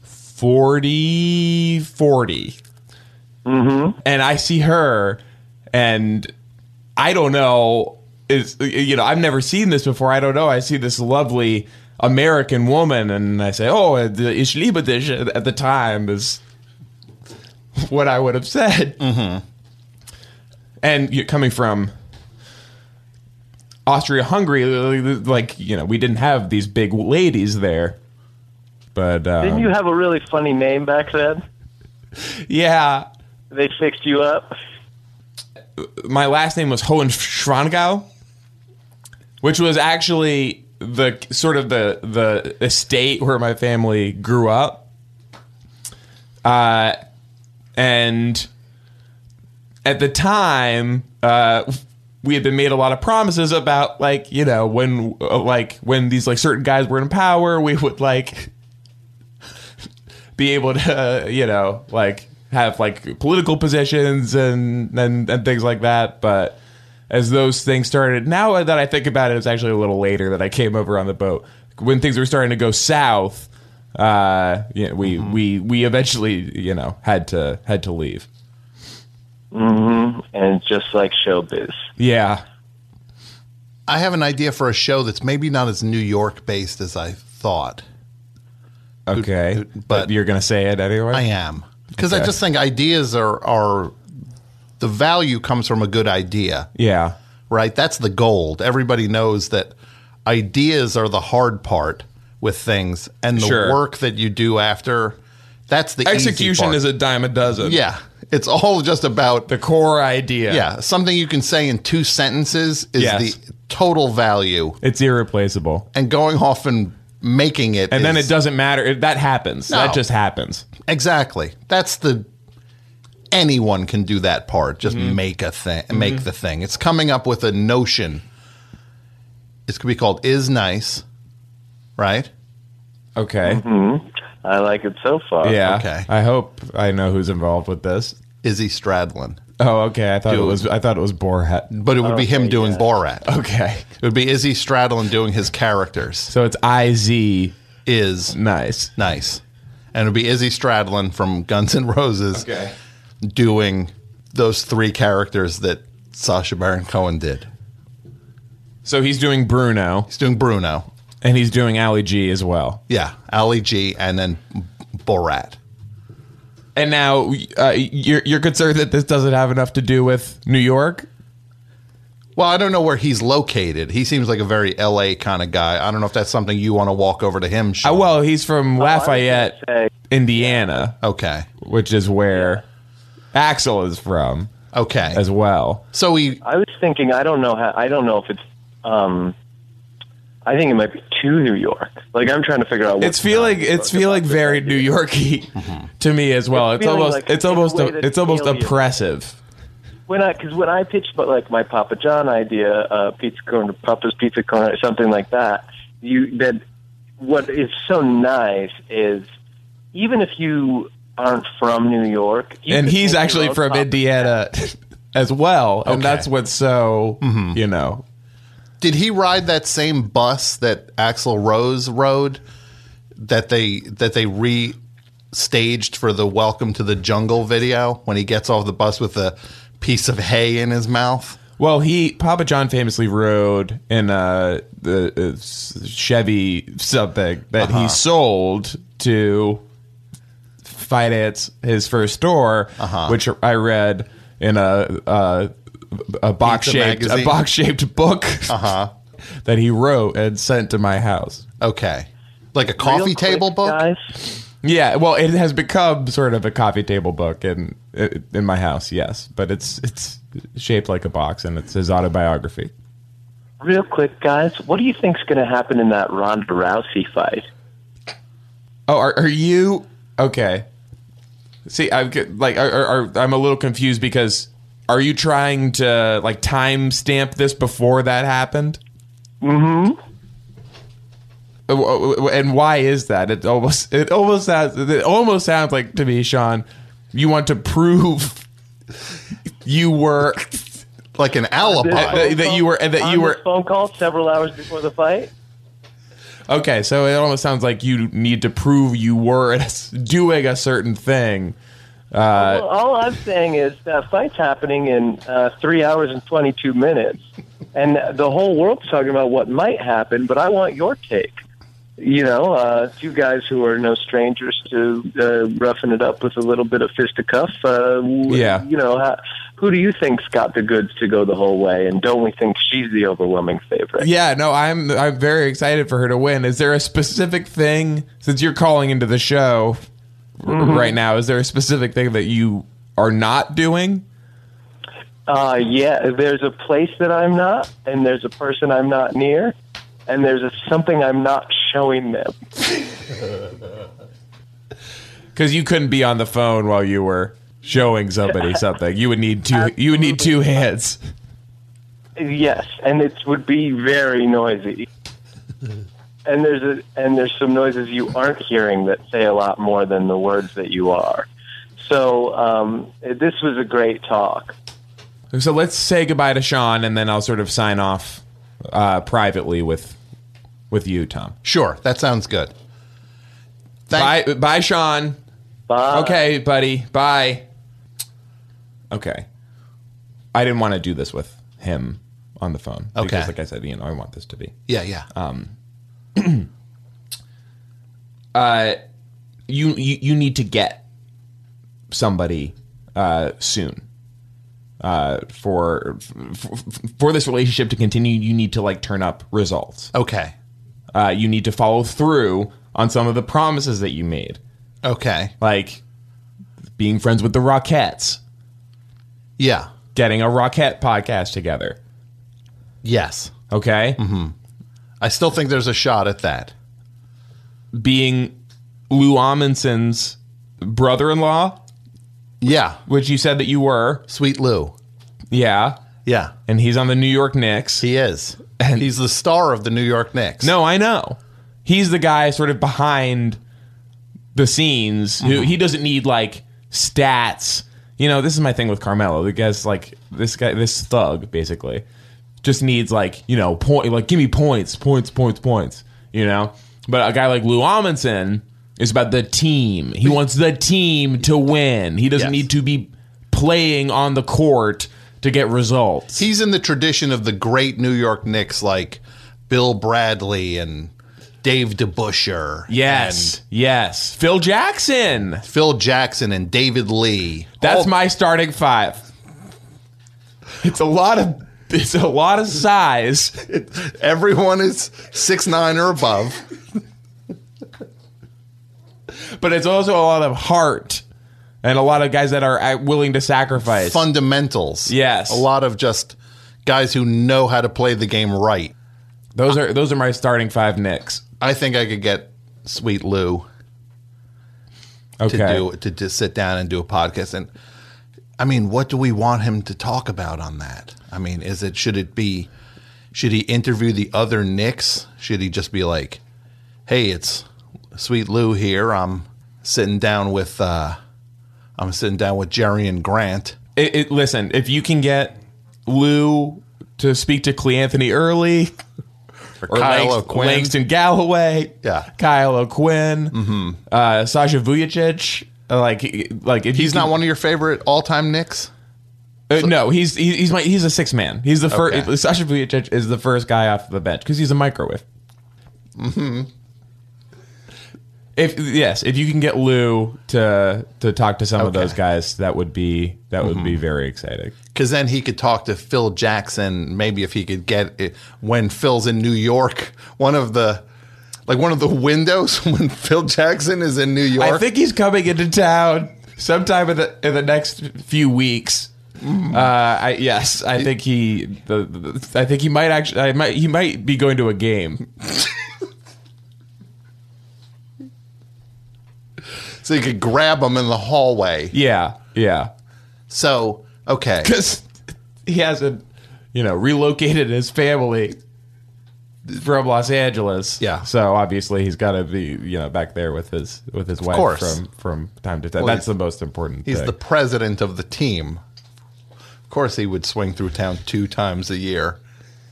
forty, forty. Mm-hmm. And I see her, and I don't know, is you know, I've never seen this before. I don't know. I see this lovely American woman, and I say, oh, ich liebe dich, at the time is what I would have said. Mm-hmm. And you coming from Austria-Hungary, like, you know, we didn't have these big ladies there. But um, Didn't you have a really funny name back then? yeah, They fixed you up. my last name was Hohenschwangau, which was actually the sort of the the estate where my family grew up. Uh, and at the time, uh, we had been made a lot of promises about, like, you know, when uh, like when these like certain guys were in power, we would like be able to, uh, you know, like have like political positions and, and and things like that. But as those things started, now that I think about it, it's actually a little later that I came over on the boat. When things were starting to go south, uh, you know, we mm-hmm. we we eventually, you know, had to had to leave. Mm-hmm. And just like showbiz. Yeah. I have an idea for a show that's maybe not as New York based as I thought. Okay, but, but you're gonna say it anyway. I am, because Okay. I just think ideas are are the value comes from a good idea. Yeah. Right? That's the gold. Everybody knows that ideas are the hard part with things, and the Sure. work that you do after, that's the easy Execution part. is a dime a dozen. Yeah. It's all just about The core idea. yeah, something you can say in two sentences is Yes. the total value, It's irreplaceable. and going off and making it And then is- it doesn't matter. It, that happens. No. That just happens. Exactly. That's the anyone can do that part. Just Mm-hmm. make a thing, make the thing. It's coming up with a notion. It's going to be called Is Nice, right? Okay. I like it so far. Yeah. Okay. I hope I know who's involved with this. Izzy Stradlin. Oh, okay. I thought Do it it. was. I thought it was Borat. But it would be him doing Borat. Okay. It would be Izzy Stradlin doing his characters. So it's I Z. Is Nice. Nice. And it would be Izzy Stradlin from Guns N' Roses Okay. doing those three characters that Sacha Baron Cohen did. So he's doing Bruno, He's doing Bruno. and he's doing Ali G as well. Yeah. Ali G and then Borat. And now uh, you're you're concerned that this doesn't have enough to do with New York? Well, I don't know where he's located. He seems like a very L A kind of guy. I don't know if that's something you want to walk over to him. Uh, Sean. well, he's from Oh, I was Lafayette, gonna say, Indiana, Okay. which is where Axel is from Okay. as well. So he, I was thinking. I don't know how. I don't know if it's. Um, I think it might be to New York. Like I'm trying to figure out. What It's feeling it's feeling very New Yorky to me as well. It's It's feeling almost like it's in a almost way that's it's almost alien. oppressive. When I because when I pitched, but like my Papa John idea, uh, pizza corner, Papa's Pizza Corner, something like that. You that what is so nice is even if you aren't from New York, you And could he's make your actually own from Papa Indiana as well, and Okay. that's what's so you know. did he ride that same bus that Axl Rose rode that they that they re staged for the Welcome to the Jungle video when he gets off the bus with a piece of hay in his mouth? Well, he Papa John famously rode in a the uh, Chevy something that Uh-huh. he sold to finance his first store, Uh-huh. which I read in a a, a box Pizza shaped a magazine? box shaped book Uh-huh. that he wrote and sent to my house. Okay. Like a coffee Real quick, table book? guys. Yeah, well, it has become sort of a coffee table book in in my house, yes, but it's it's shaped like a box and it's his autobiography. Real quick, guys. What do you think's going to happen in that Ronda Rousey fight? Oh, are, are you okay? See, I'm get- like, are, are, are, I'm a little confused because are you trying to like time stamp this before that happened? Mm-hmm. And why is that? It almost it almost sounds it almost sounds like to me, Sean, you want to prove you were Like an alibi. that, that you were and that On you this were phone call several hours before the fight. okay. So it almost sounds like you need to prove you were doing a certain thing. Uh, Well, all I'm saying is that fight's happening in uh, three hours and twenty-two minutes, and the whole world's talking about what might happen. But I want your take. You know, uh, two guys who are no strangers to uh, roughing it up with a little bit of fisticuff. Uh, w- Yeah. You know, how, who do you think's got the goods to go the whole way? And don't we think she's the overwhelming favorite? Yeah, no, I'm I'm very excited for her to win. Is there a specific thing, since you're calling into the show r- right now, is there a specific thing that you are not doing? Uh, yeah, there's a place that I'm not, and there's a person I'm not near, and there's a, something I'm not showing them. Because you couldn't be on the phone while you were showing somebody something. You would need two. You would need two hands. Yes, and it would be very noisy. And there's a, and there's some noises you aren't hearing that say a lot more than the words that you are. So um, this was a great talk. So let's say goodbye to Sean, and then I'll sort of sign off uh, privately with with you, Tom. Sure, that sounds good. Thank- Bye, bye, Sean. Bye. Okay, buddy. Bye. Okay. I didn't want to do this with him on the phone. Okay. Because, like I said, you know, I want this to be. Yeah, yeah. Uh, you, you you need to get somebody uh, soon. Uh, for, for for this relationship to continue, you need to like turn up results. Okay. Uh, you need to follow through on some of the promises that you made, Okay. like being friends with the Rockettes, Yeah. getting a Rockette podcast together. Yes. Okay, I still think there's a shot at that. being Lou Amundsen's brother-in-law, Yeah. which you said that you were. Sweet Lou. Yeah, Yeah. and he's on the New York Knicks. He is. And- He's the star of the New York Knicks. No, I know. He's the guy sort of behind the scenes who he doesn't need like stats. You know, this is my thing with Carmelo. The guy's like this guy, this thug basically just needs like, you know, point, like give me points, points, points, points, you know? But a guy like Lou Amundsen is about the team. He wants the team to win. He doesn't Yes. need to be playing on the court to get results. He's in the tradition of the great New York Knicks like Bill Bradley and Dave DeBusschere. yes, yes. Phil Jackson. And Phil Jackson and David Lee. That's All- my starting five. It's a lot of it's a lot of size. Everyone is six nine or above. But it's also a lot of heart and a lot of guys that are uh, willing to sacrifice. Fundamentals. Yes. A lot of just guys who know how to play the game right. Those are those are my starting five Knicks. I think I could get Sweet Lou Okay. to do to, to sit down and do a podcast. And I mean, what do we want him to talk about on that? I mean, is it should it be should he interview the other Knicks? Should he just be like, "Hey, it's Sweet Lou here. I'm sitting down with uh, I'm sitting down with Jerry and Grant." It, it, listen, if you can get Lou to speak to Cleanthony Early or Kyle Langs- O'Quinn. Langston Galloway, Yeah. Kyle O'Quinn, mm-hmm. uh, Sasha Vujacic, uh, like like if He's you not can- one of your favorite all-time Knicks? Uh, no, he's he, he's my he's a six man. He's the first. Okay. Sasha Vujacic is the first guy off the bench because he's a microwave. Mm-hmm. If yes, if you can get Lou to to talk to some of Okay. those guys, that would be that would Mm-hmm. be very exciting. Because then he could talk to Phil Jackson. Maybe if he could get it when Phil's in New York, one of the like one of the windows when Phil Jackson is in New York. I think he's coming into town sometime in the in the next few weeks. Uh, I yes, I think he the, the I think he might actually I might he might be going to a game. So you could grab him in the hallway. Yeah, yeah. So okay, Because he hasn't, you know, relocated his family from Los Angeles. Yeah. So obviously he's got to be, you know, back there with his with his wife course. from from time to time. Well, That's the most important he's thing. the president of the team. Of course, he would swing through town two times a year.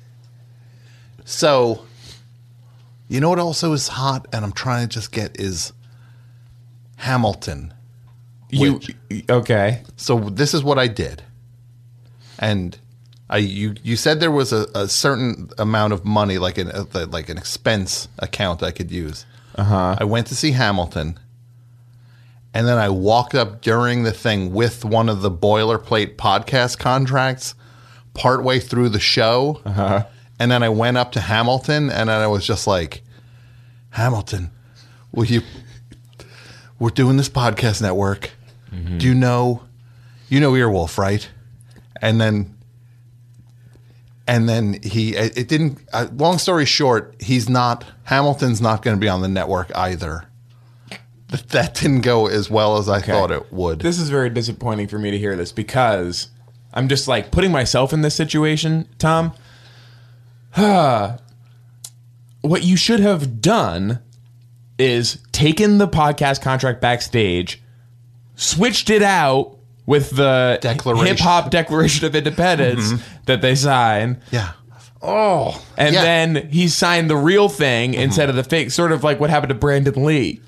So, you know what also is hot, and I'm trying to just get is Hamilton. you which- okay? So this is what I did, and I you you said there was a, a certain amount of money, like an uh, like an expense account I could use. Uh huh. I went to see Hamilton, and then I walked up during the thing with one of the boilerplate podcast contracts, partway through the show, uh-huh. and then I went up to Hamilton, and then I was just like, Hamilton, will you? We're doing this podcast network. Mm-hmm. Do you know, you know Earwolf, right? And then, and then he, it, it didn't, uh, long story short, he's not, Hamilton's not going to be on the network either. That, that didn't go as well as I Okay. thought it would. This is very disappointing for me to hear this because I'm just like putting myself in this situation, Tom. what you should have done is taken the podcast contract backstage, switched it out with the Declaration. hip hop Declaration of Independence that they sign, yeah. Oh. and yeah. then he signed the real thing instead of the fake, sort of like what happened to Brandon Lee.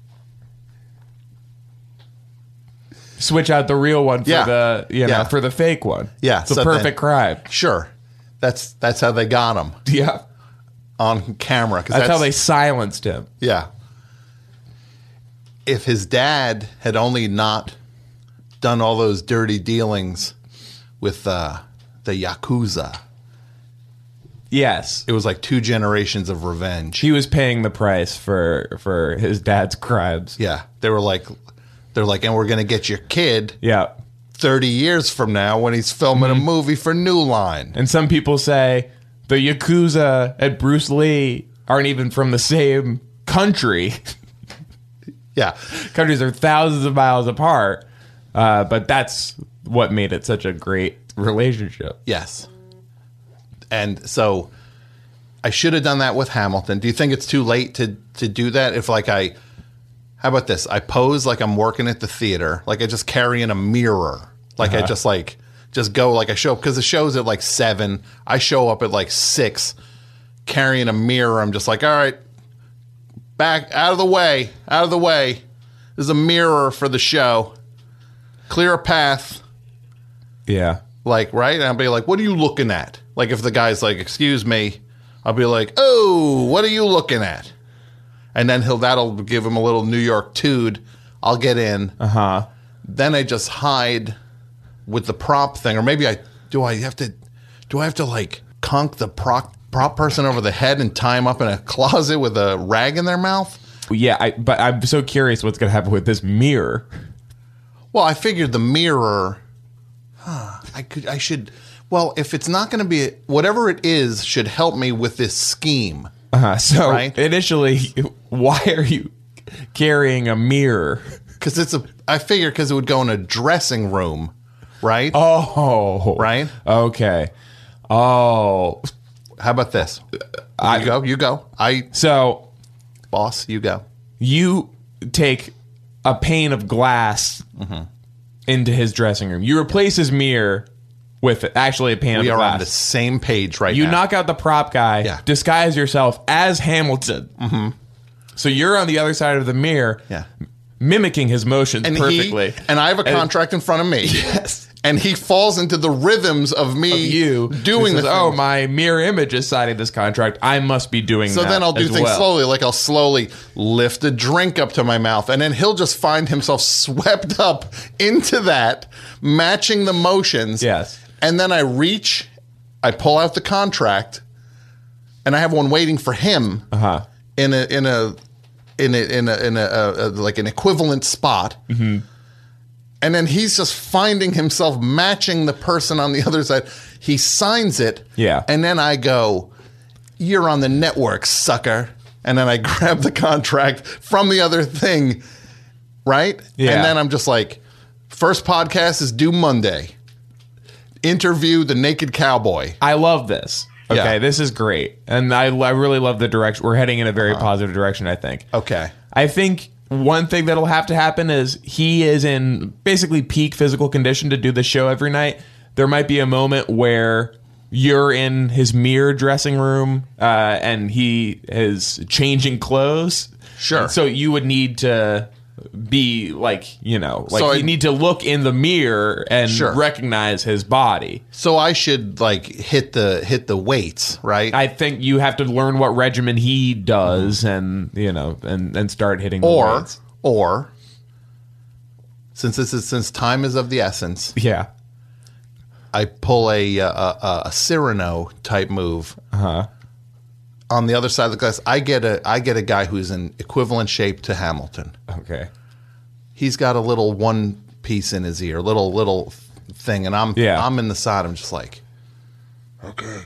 Switch out the real one for Yeah. the you know Yeah. for the fake one. Yeah, it's a so perfect then- crime. Sure. That's, that's how they got him Yeah, on camera. 'cause that's, how they silenced him. Yeah. If his dad had only not done all those dirty dealings with uh, the Yakuza, Yes, it was like two generations of revenge. he was paying the price for for his dad's crimes. Yeah. They were like, they're like, and we're going to get your kid Yeah, thirty years from now when he's filming Mm-hmm. a movie for New Line. and some people say the Yakuza and Bruce Lee aren't even from the same country. Yeah. Countries are thousands of miles apart, uh, but that's what made it such a great relationship. Yes. And so I should have done that with Hamilton. Do you think it's too late to to do that? If like I, how about this? I pose like I'm working at the theater, like I just carry in a mirror, like I just like just go like I show up because the show's at like seven. I show up at like six, carrying a mirror. I'm just like, all right, back out of the way, out of the way. There's a mirror for the show. Clear a path. Yeah. Like, right? And I'll be like, what are you looking at? Like, if the guy's like, excuse me, I'll be like, oh, what are you looking at? And then he'll, that'll give him a little New York tood. I'll get in. Uh-huh. Then I just hide with the prop thing. Or maybe I, do I have to, do I have to like conk the prop, prop person over the head and tie him up in a closet with a rag in their mouth? Yeah, I, but I'm so curious what's going to happen with this mirror. Well, I figured the mirror, huh, I could, I should, well, if it's not going to be, whatever it is should help me with this scheme. Uh-huh. So Right. initially, why are you carrying a mirror? Because it's a, I figured because it would go in a dressing room, right? Oh. Right? Okay. Oh. How about this? I- you go, you go. I, So boss, you go. you take a pane of glass Mm-hmm. into his dressing room. You replace his mirror with actually a pane We of are glass. on the same page right You now. knock out the prop guy, Yeah. disguise yourself as Hamilton. Mm-hmm. So you're on the other side of the mirror, Yeah. mimicking his motions and perfectly. He, and I have a contract in front of me. Yes. and he falls into the rhythms of me Of you doing says, the oh, thing. my mirror image is signing this contract. I must be doing So that then I'll do as things well. slowly, like I'll slowly lift a drink up to my mouth, and then he'll just find himself swept up into that, matching the motions. Yes. And then I reach, I pull out the contract, and I have one waiting for him Uh-huh. in a in a in a in a, in a, a, a like an equivalent spot. Mm-hmm. And then he's just finding himself matching the person on the other side. He signs it. Yeah. And then I go, "You're on the network, sucker." And then I grab the contract from the other thing, right? Yeah. And then I'm just like, first podcast is due Monday. Interview the naked cowboy. I love this. Okay, Yeah. this is great. And I, I really love the direction. We're heading in a very positive direction, I think. Okay. I think one thing that'll have to happen is he is in basically peak physical condition to do the show every night. There might be a moment where you're in his mirror dressing room uh, and he is changing clothes. Sure. And so you would need to be like, you know, like So you I- need to look in the mirror and Sure. recognize his body. So I should like hit the hit the weights, right? I think you have to learn what regimen he does, and you know, and and start hitting the or weights. or since this is since time is of the essence, Yeah. I pull a a, a, a Cyrano type move. Uh-huh. On the other side of the glass, I get a I get a guy who's in equivalent shape to Hamilton. Okay. He's got a little one piece in his ear, little little thing, and I'm Yeah. I'm in the side. I'm just like, Okay.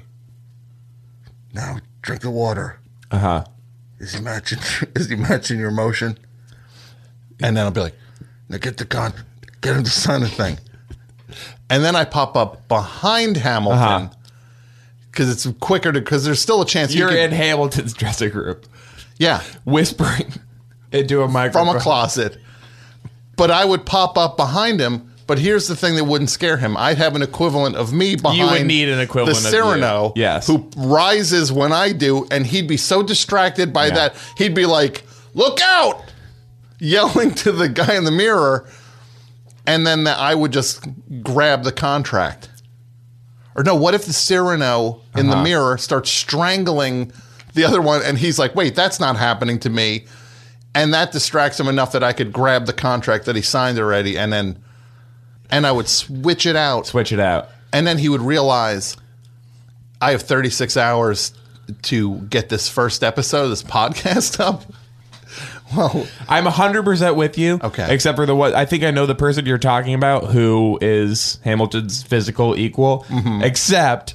Now drink the water. Uh huh. Is he matching? Is he matching your motion? and then I'll be like, Now get the con. Get him to sign the thing. and then I pop up behind Hamilton Uh-huh. because it's quicker to because there's still a chance You're he could, in Hamilton's dressing room, yeah, whispering into a microphone from a closet. But I would pop up behind him. But here's the thing that wouldn't scare him. I'd have an equivalent of me behind You would need an equivalent the of you. Cyrano, Yes. who rises when I do, and he'd be so distracted by Yeah. that, he'd be like, "Look out!" yelling to the guy in the mirror, and then the, I would just grab the contract. Or no, what if the Cyrano in the Uh-huh. mirror starts strangling the other one, and he's like, "Wait, that's not happening to me," and that distracts him enough that I could grab the contract that he signed already, and then. And I would switch it out. Switch it out. And then he would realize I have thirty-six hours to get this first episode of this podcast up. Well, I'm one hundred percent with you. Okay. Except for the what I think I know the person you're talking about who is Hamilton's physical equal. Mm-hmm. Except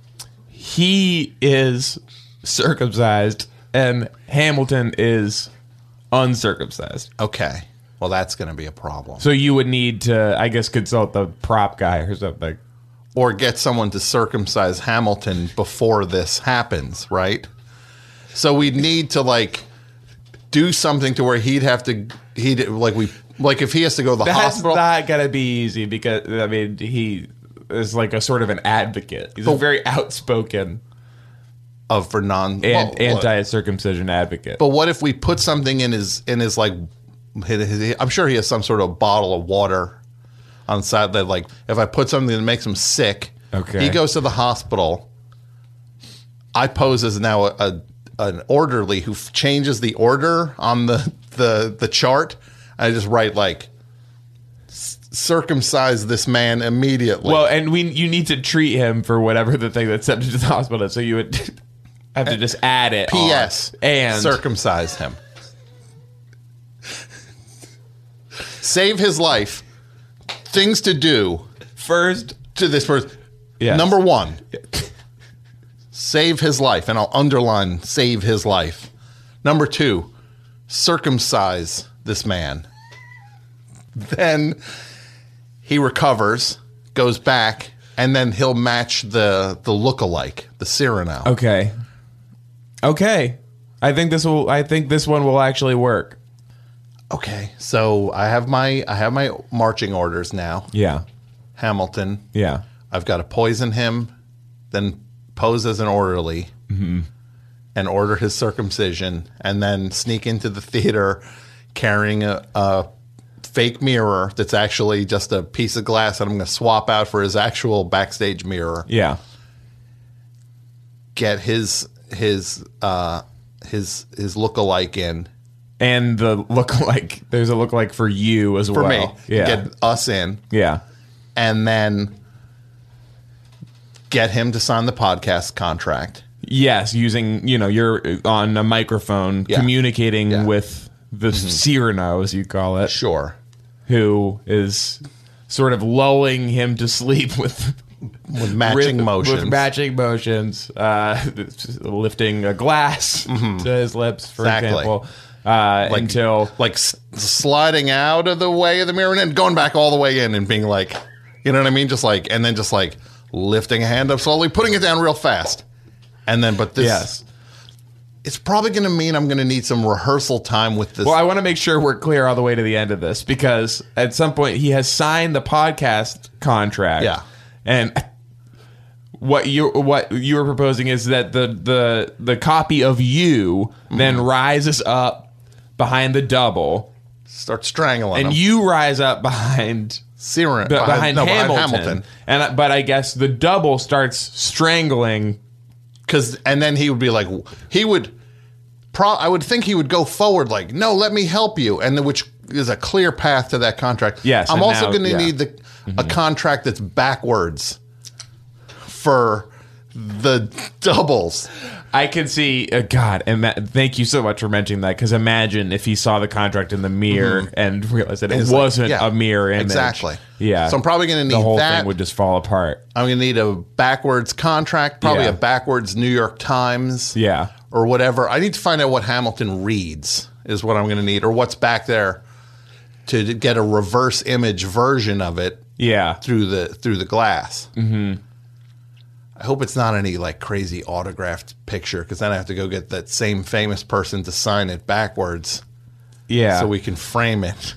he is circumcised and Hamilton is uncircumcised. okay. Well, that's going to be a problem. So you would need to, I guess, consult the prop guy or something. Or get someone to circumcise Hamilton before this happens, right? So we'd need to like do something to where he'd have to he'd like we like if he has to go to the That's hospital. not gonna be easy because I mean he is like a sort of an advocate. He's a very outspoken of for non and well, look. anti-circumcision advocate. But what if we put something in his in his like? his- his- I'm sure he has some sort of bottle of water on the side that like if I put something that makes him sick, Okay. he goes to the hospital. I pose as now a, a an orderly who f- changes the order on the the the chart. I just write like "C- circumcise this man immediately. Well, and we you need to treat him for whatever the thing that sent him to the hospital. So you would have to just add it. P S on. and circumcise him. Save his life. Things to do first, to this person. Yes. Number one, save his life. And I'll underline save his life. Number two, circumcise this man. Then he recovers, goes back, and then he'll match the, the look-alike, the Cyrano. okay, okay. I think this will. I think this one will actually work. Okay, so I have my I have my marching orders now. Yeah, Hamilton. yeah. I've got to poison him, then pose as an orderly, and order his circumcision, and then sneak into the theater carrying a, a fake mirror that's actually just a piece of glass that I'm going to swap out for his actual backstage mirror. Yeah. Get his his uh, his his lookalike in. And the lookalike, there's a lookalike for you as For well. me. Yeah. Get us in. Yeah. And then get him to sign the podcast contract. Yes, using, you know, you're on a microphone Yeah. communicating Yeah. with the Cyrano, as you call it, Sure. who is sort of lulling him to sleep with With matching with, motions. With matching motions, uh, lifting a glass to his lips, for Exactly. example, uh, Like- until like s- sliding out of the way of the mirror and then going back all the way in and being like, you know what I mean? Just like, and then just like lifting a hand up slowly, putting it down real fast. And then, but this, yes. it's probably going to mean I'm going to need some rehearsal time with this. Well, I want to make sure we're clear all the way to the end of this, because at some point he has signed the podcast contract. Yeah. And what you what you were proposing is that the the the copy of you then rises up behind the double, Start strangling and him. you rise up behind Searing, be- behind, no, Hamilton. behind Hamilton. And I- but I guess the double starts strangling. Because, and then he would be like, he would, pro, I would think he would go forward like, no, let me help you. And then, which is a clear path to that contract. Yes, I'm and also now- going to yeah. need the a contract that's backwards for the doubles. I can see, uh, God, and that, thank you so much for mentioning that, because imagine if he saw the contract in the mirror and realized that it It's like, wasn't yeah, a mirror image. Exactly. Yeah. So I'm probably going to the need whole that. thing would just fall apart. I'm going to need a backwards contract, probably Yeah. a backwards New York Times. Yeah. Or whatever. I need to find out what Hamilton reads is what I'm going to need, or what's back there to get a reverse image version of it Yeah. through the through the glass. Mm-hmm. I hope it's not any like crazy autographed picture, because then I have to go get that same famous person to sign it backwards Yeah. so we can frame it.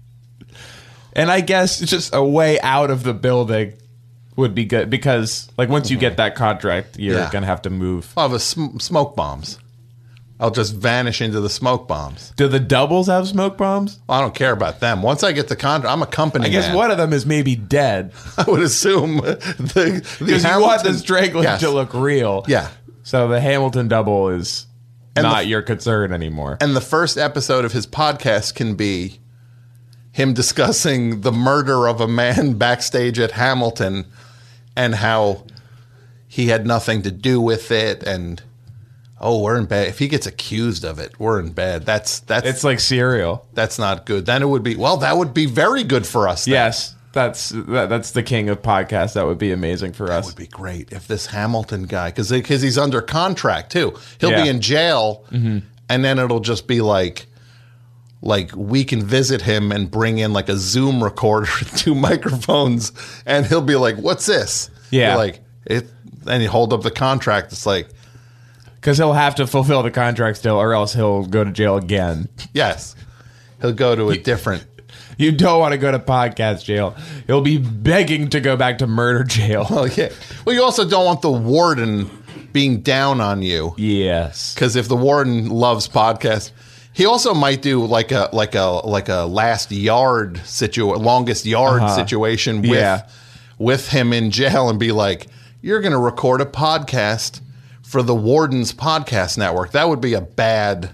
and I guess it's just a way out of the building would be good, because like once you get that contract, you're Yeah. going to have to move. I'll have a sm- smoke bombs. I'll just vanish into the smoke bombs. Do the doubles have smoke bombs? I don't care about them. Once I get the contract, I'm a company I guess man. one of them is maybe dead, I would assume the, the because you want the Hamilton- strangling Yes. to look real. Yeah. So the Hamilton double is And not the- your concern anymore. And the first episode of his podcast can be him discussing the murder of a man backstage at Hamilton and how he had nothing to do with it. And, oh, we're in bed. If he gets accused of it, we're in bed. That's that's It's like cereal. that's not good. Then it would be, well, that would be very good for us. then. Yes, that's that, that's the king of podcasts. That would be amazing for That us. would be great if this Hamilton guy, because because he's under contract too. He'll Yeah. be in jail, and then it'll just be like, like we can visit him and bring in like a Zoom recorder, and two microphones, and he'll be like, "What's this?" Yeah. Be like it, and you hold up the contract. It's like, Because he'll have to fulfill the contract still, or else he'll go to jail again. yes, he'll go to a different. You don't want to go to podcast jail. He'll be begging to go back to murder jail. Oh yeah. Well, you also don't want the warden being down on you. Yes. Because if the warden loves podcasts, he also might do like a like a like a last yard situ longest yard Uh-huh. situation with Yeah. with him in jail and be like, you're going to record a podcast for the warden's podcast network. That would be a bad.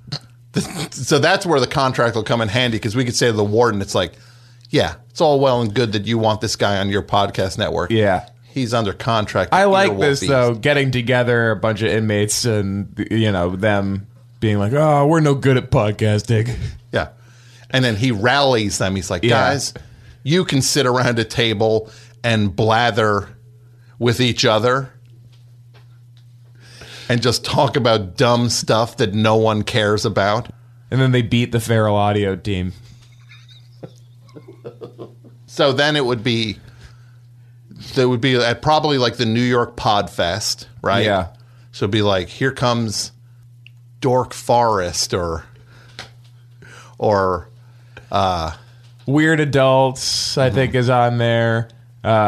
So that's where the contract will come in handy, because we could say to the warden, it's like, yeah, it's all well and good that you want this guy on your podcast network. Yeah. He's under contract. I to like Earwolf this, East. though, getting together a bunch of inmates and, you know, them being like, oh, we're no good at podcasting. Yeah. And then he rallies them. He's like, Yeah. guys, you can sit around a table and blather with each other and just talk about dumb stuff that no one cares about. And then they beat the Feral Audio team. So then it would be, there would be at probably like the New York Podfest, right? Yeah. So it'd be like, here comes Dork Forest or, or, Weird Adults, I think, is on there.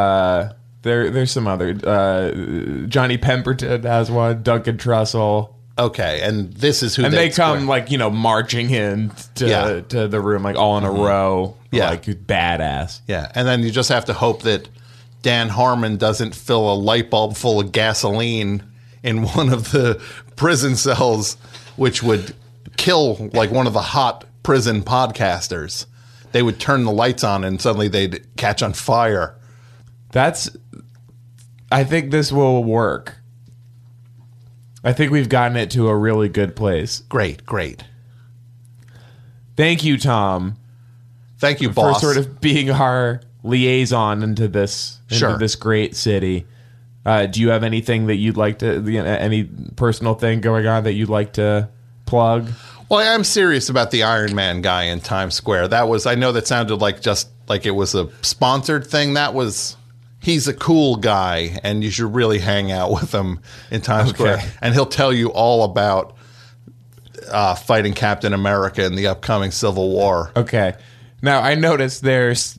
Uh, there, there's some other. Uh, Johnny Pemberton has one. Duncan Trussell. Okay, and this is who and they they come square- like, you know, marching in to Yeah. to the room like all in a row, Yeah. like badass. Yeah, and then you just have to hope that Dan Harmon doesn't fill a light bulb full of gasoline in one of the prison cells, which would kill like one of the hot prison podcasters. They would turn the lights on and suddenly they'd catch on fire. That's I think this will work. I think we've gotten it to a really good place. Great, great. Thank you, Tom, Thank you, for boss. sort of being our liaison into this into Sure. this great city. Uh, do you have anything that you'd like to, you know, any personal thing going on that you'd like to plug? Well, I'm serious about the Iron Man guy in Times Square. That was, I know that sounded like just like it was a sponsored thing. That was, he's a cool guy, and you should really hang out with him in Times Okay. Square. And he'll tell you all about uh, fighting Captain America in the upcoming Civil War. Okay. Now I noticed there's.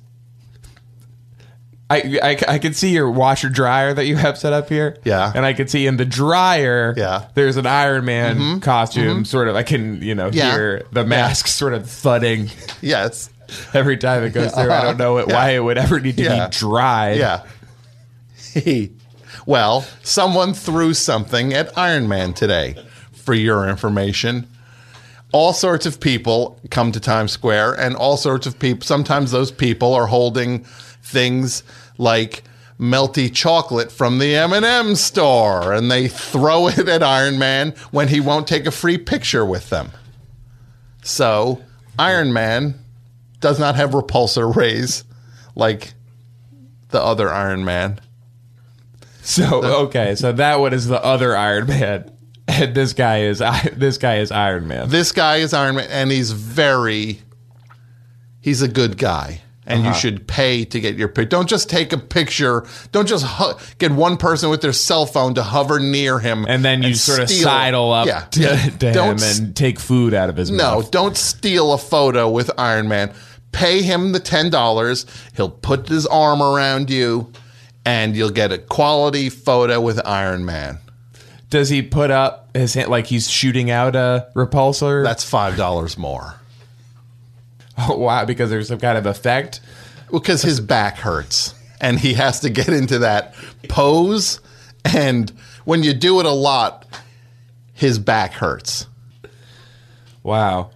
I, I, I can see your washer dryer that you have set up here. Yeah. And I can see in the dryer, Yeah. there's an Iron Man costume. Sort of, I can, you know, Yeah. hear the mask sort of thudding Yes. every time it goes through. I don't know it, Yeah. why it would ever need to Yeah. be dried. Yeah. Well, someone threw something at Iron Man today, for your information. All sorts of people come to Times Square, and all sorts of people, sometimes those people are holding things like melty chocolate from the M and M store, and they throw it at Iron Man when he won't take a free picture with them. So, Iron Man does not have repulsor rays like the other Iron Man. So okay, so that one is the other Iron Man, and this guy is I- this guy is Iron Man. This guy is Iron Man, and he's very, he's a good guy. And you should pay to get your pic. Don't just take a picture. Don't just ho- get one person with their cell phone to hover near him. And then you sort of steal- sidle up Yeah. to, to him Don't s- and take food out of his No, mouth. don't steal a photo with Iron Man. Pay him the ten dollars. He'll put his arm around you, and you'll get a quality photo with Iron Man. Does he put up his hand like he's shooting out a repulsor? That's five dollars more. Oh, wow, because there's some kind of effect. Because his back hurts, and he has to get into that pose. And when you do it a lot, his back hurts. Wow.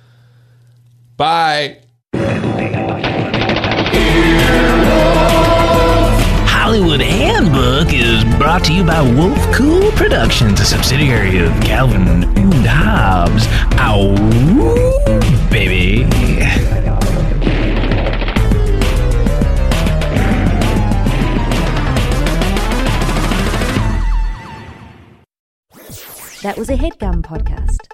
Bye. Hollywood Handbook is brought to you by Wolf Cool Productions, a subsidiary of Calvin and Hobbes. Ow, baby. That was a HeadGum podcast.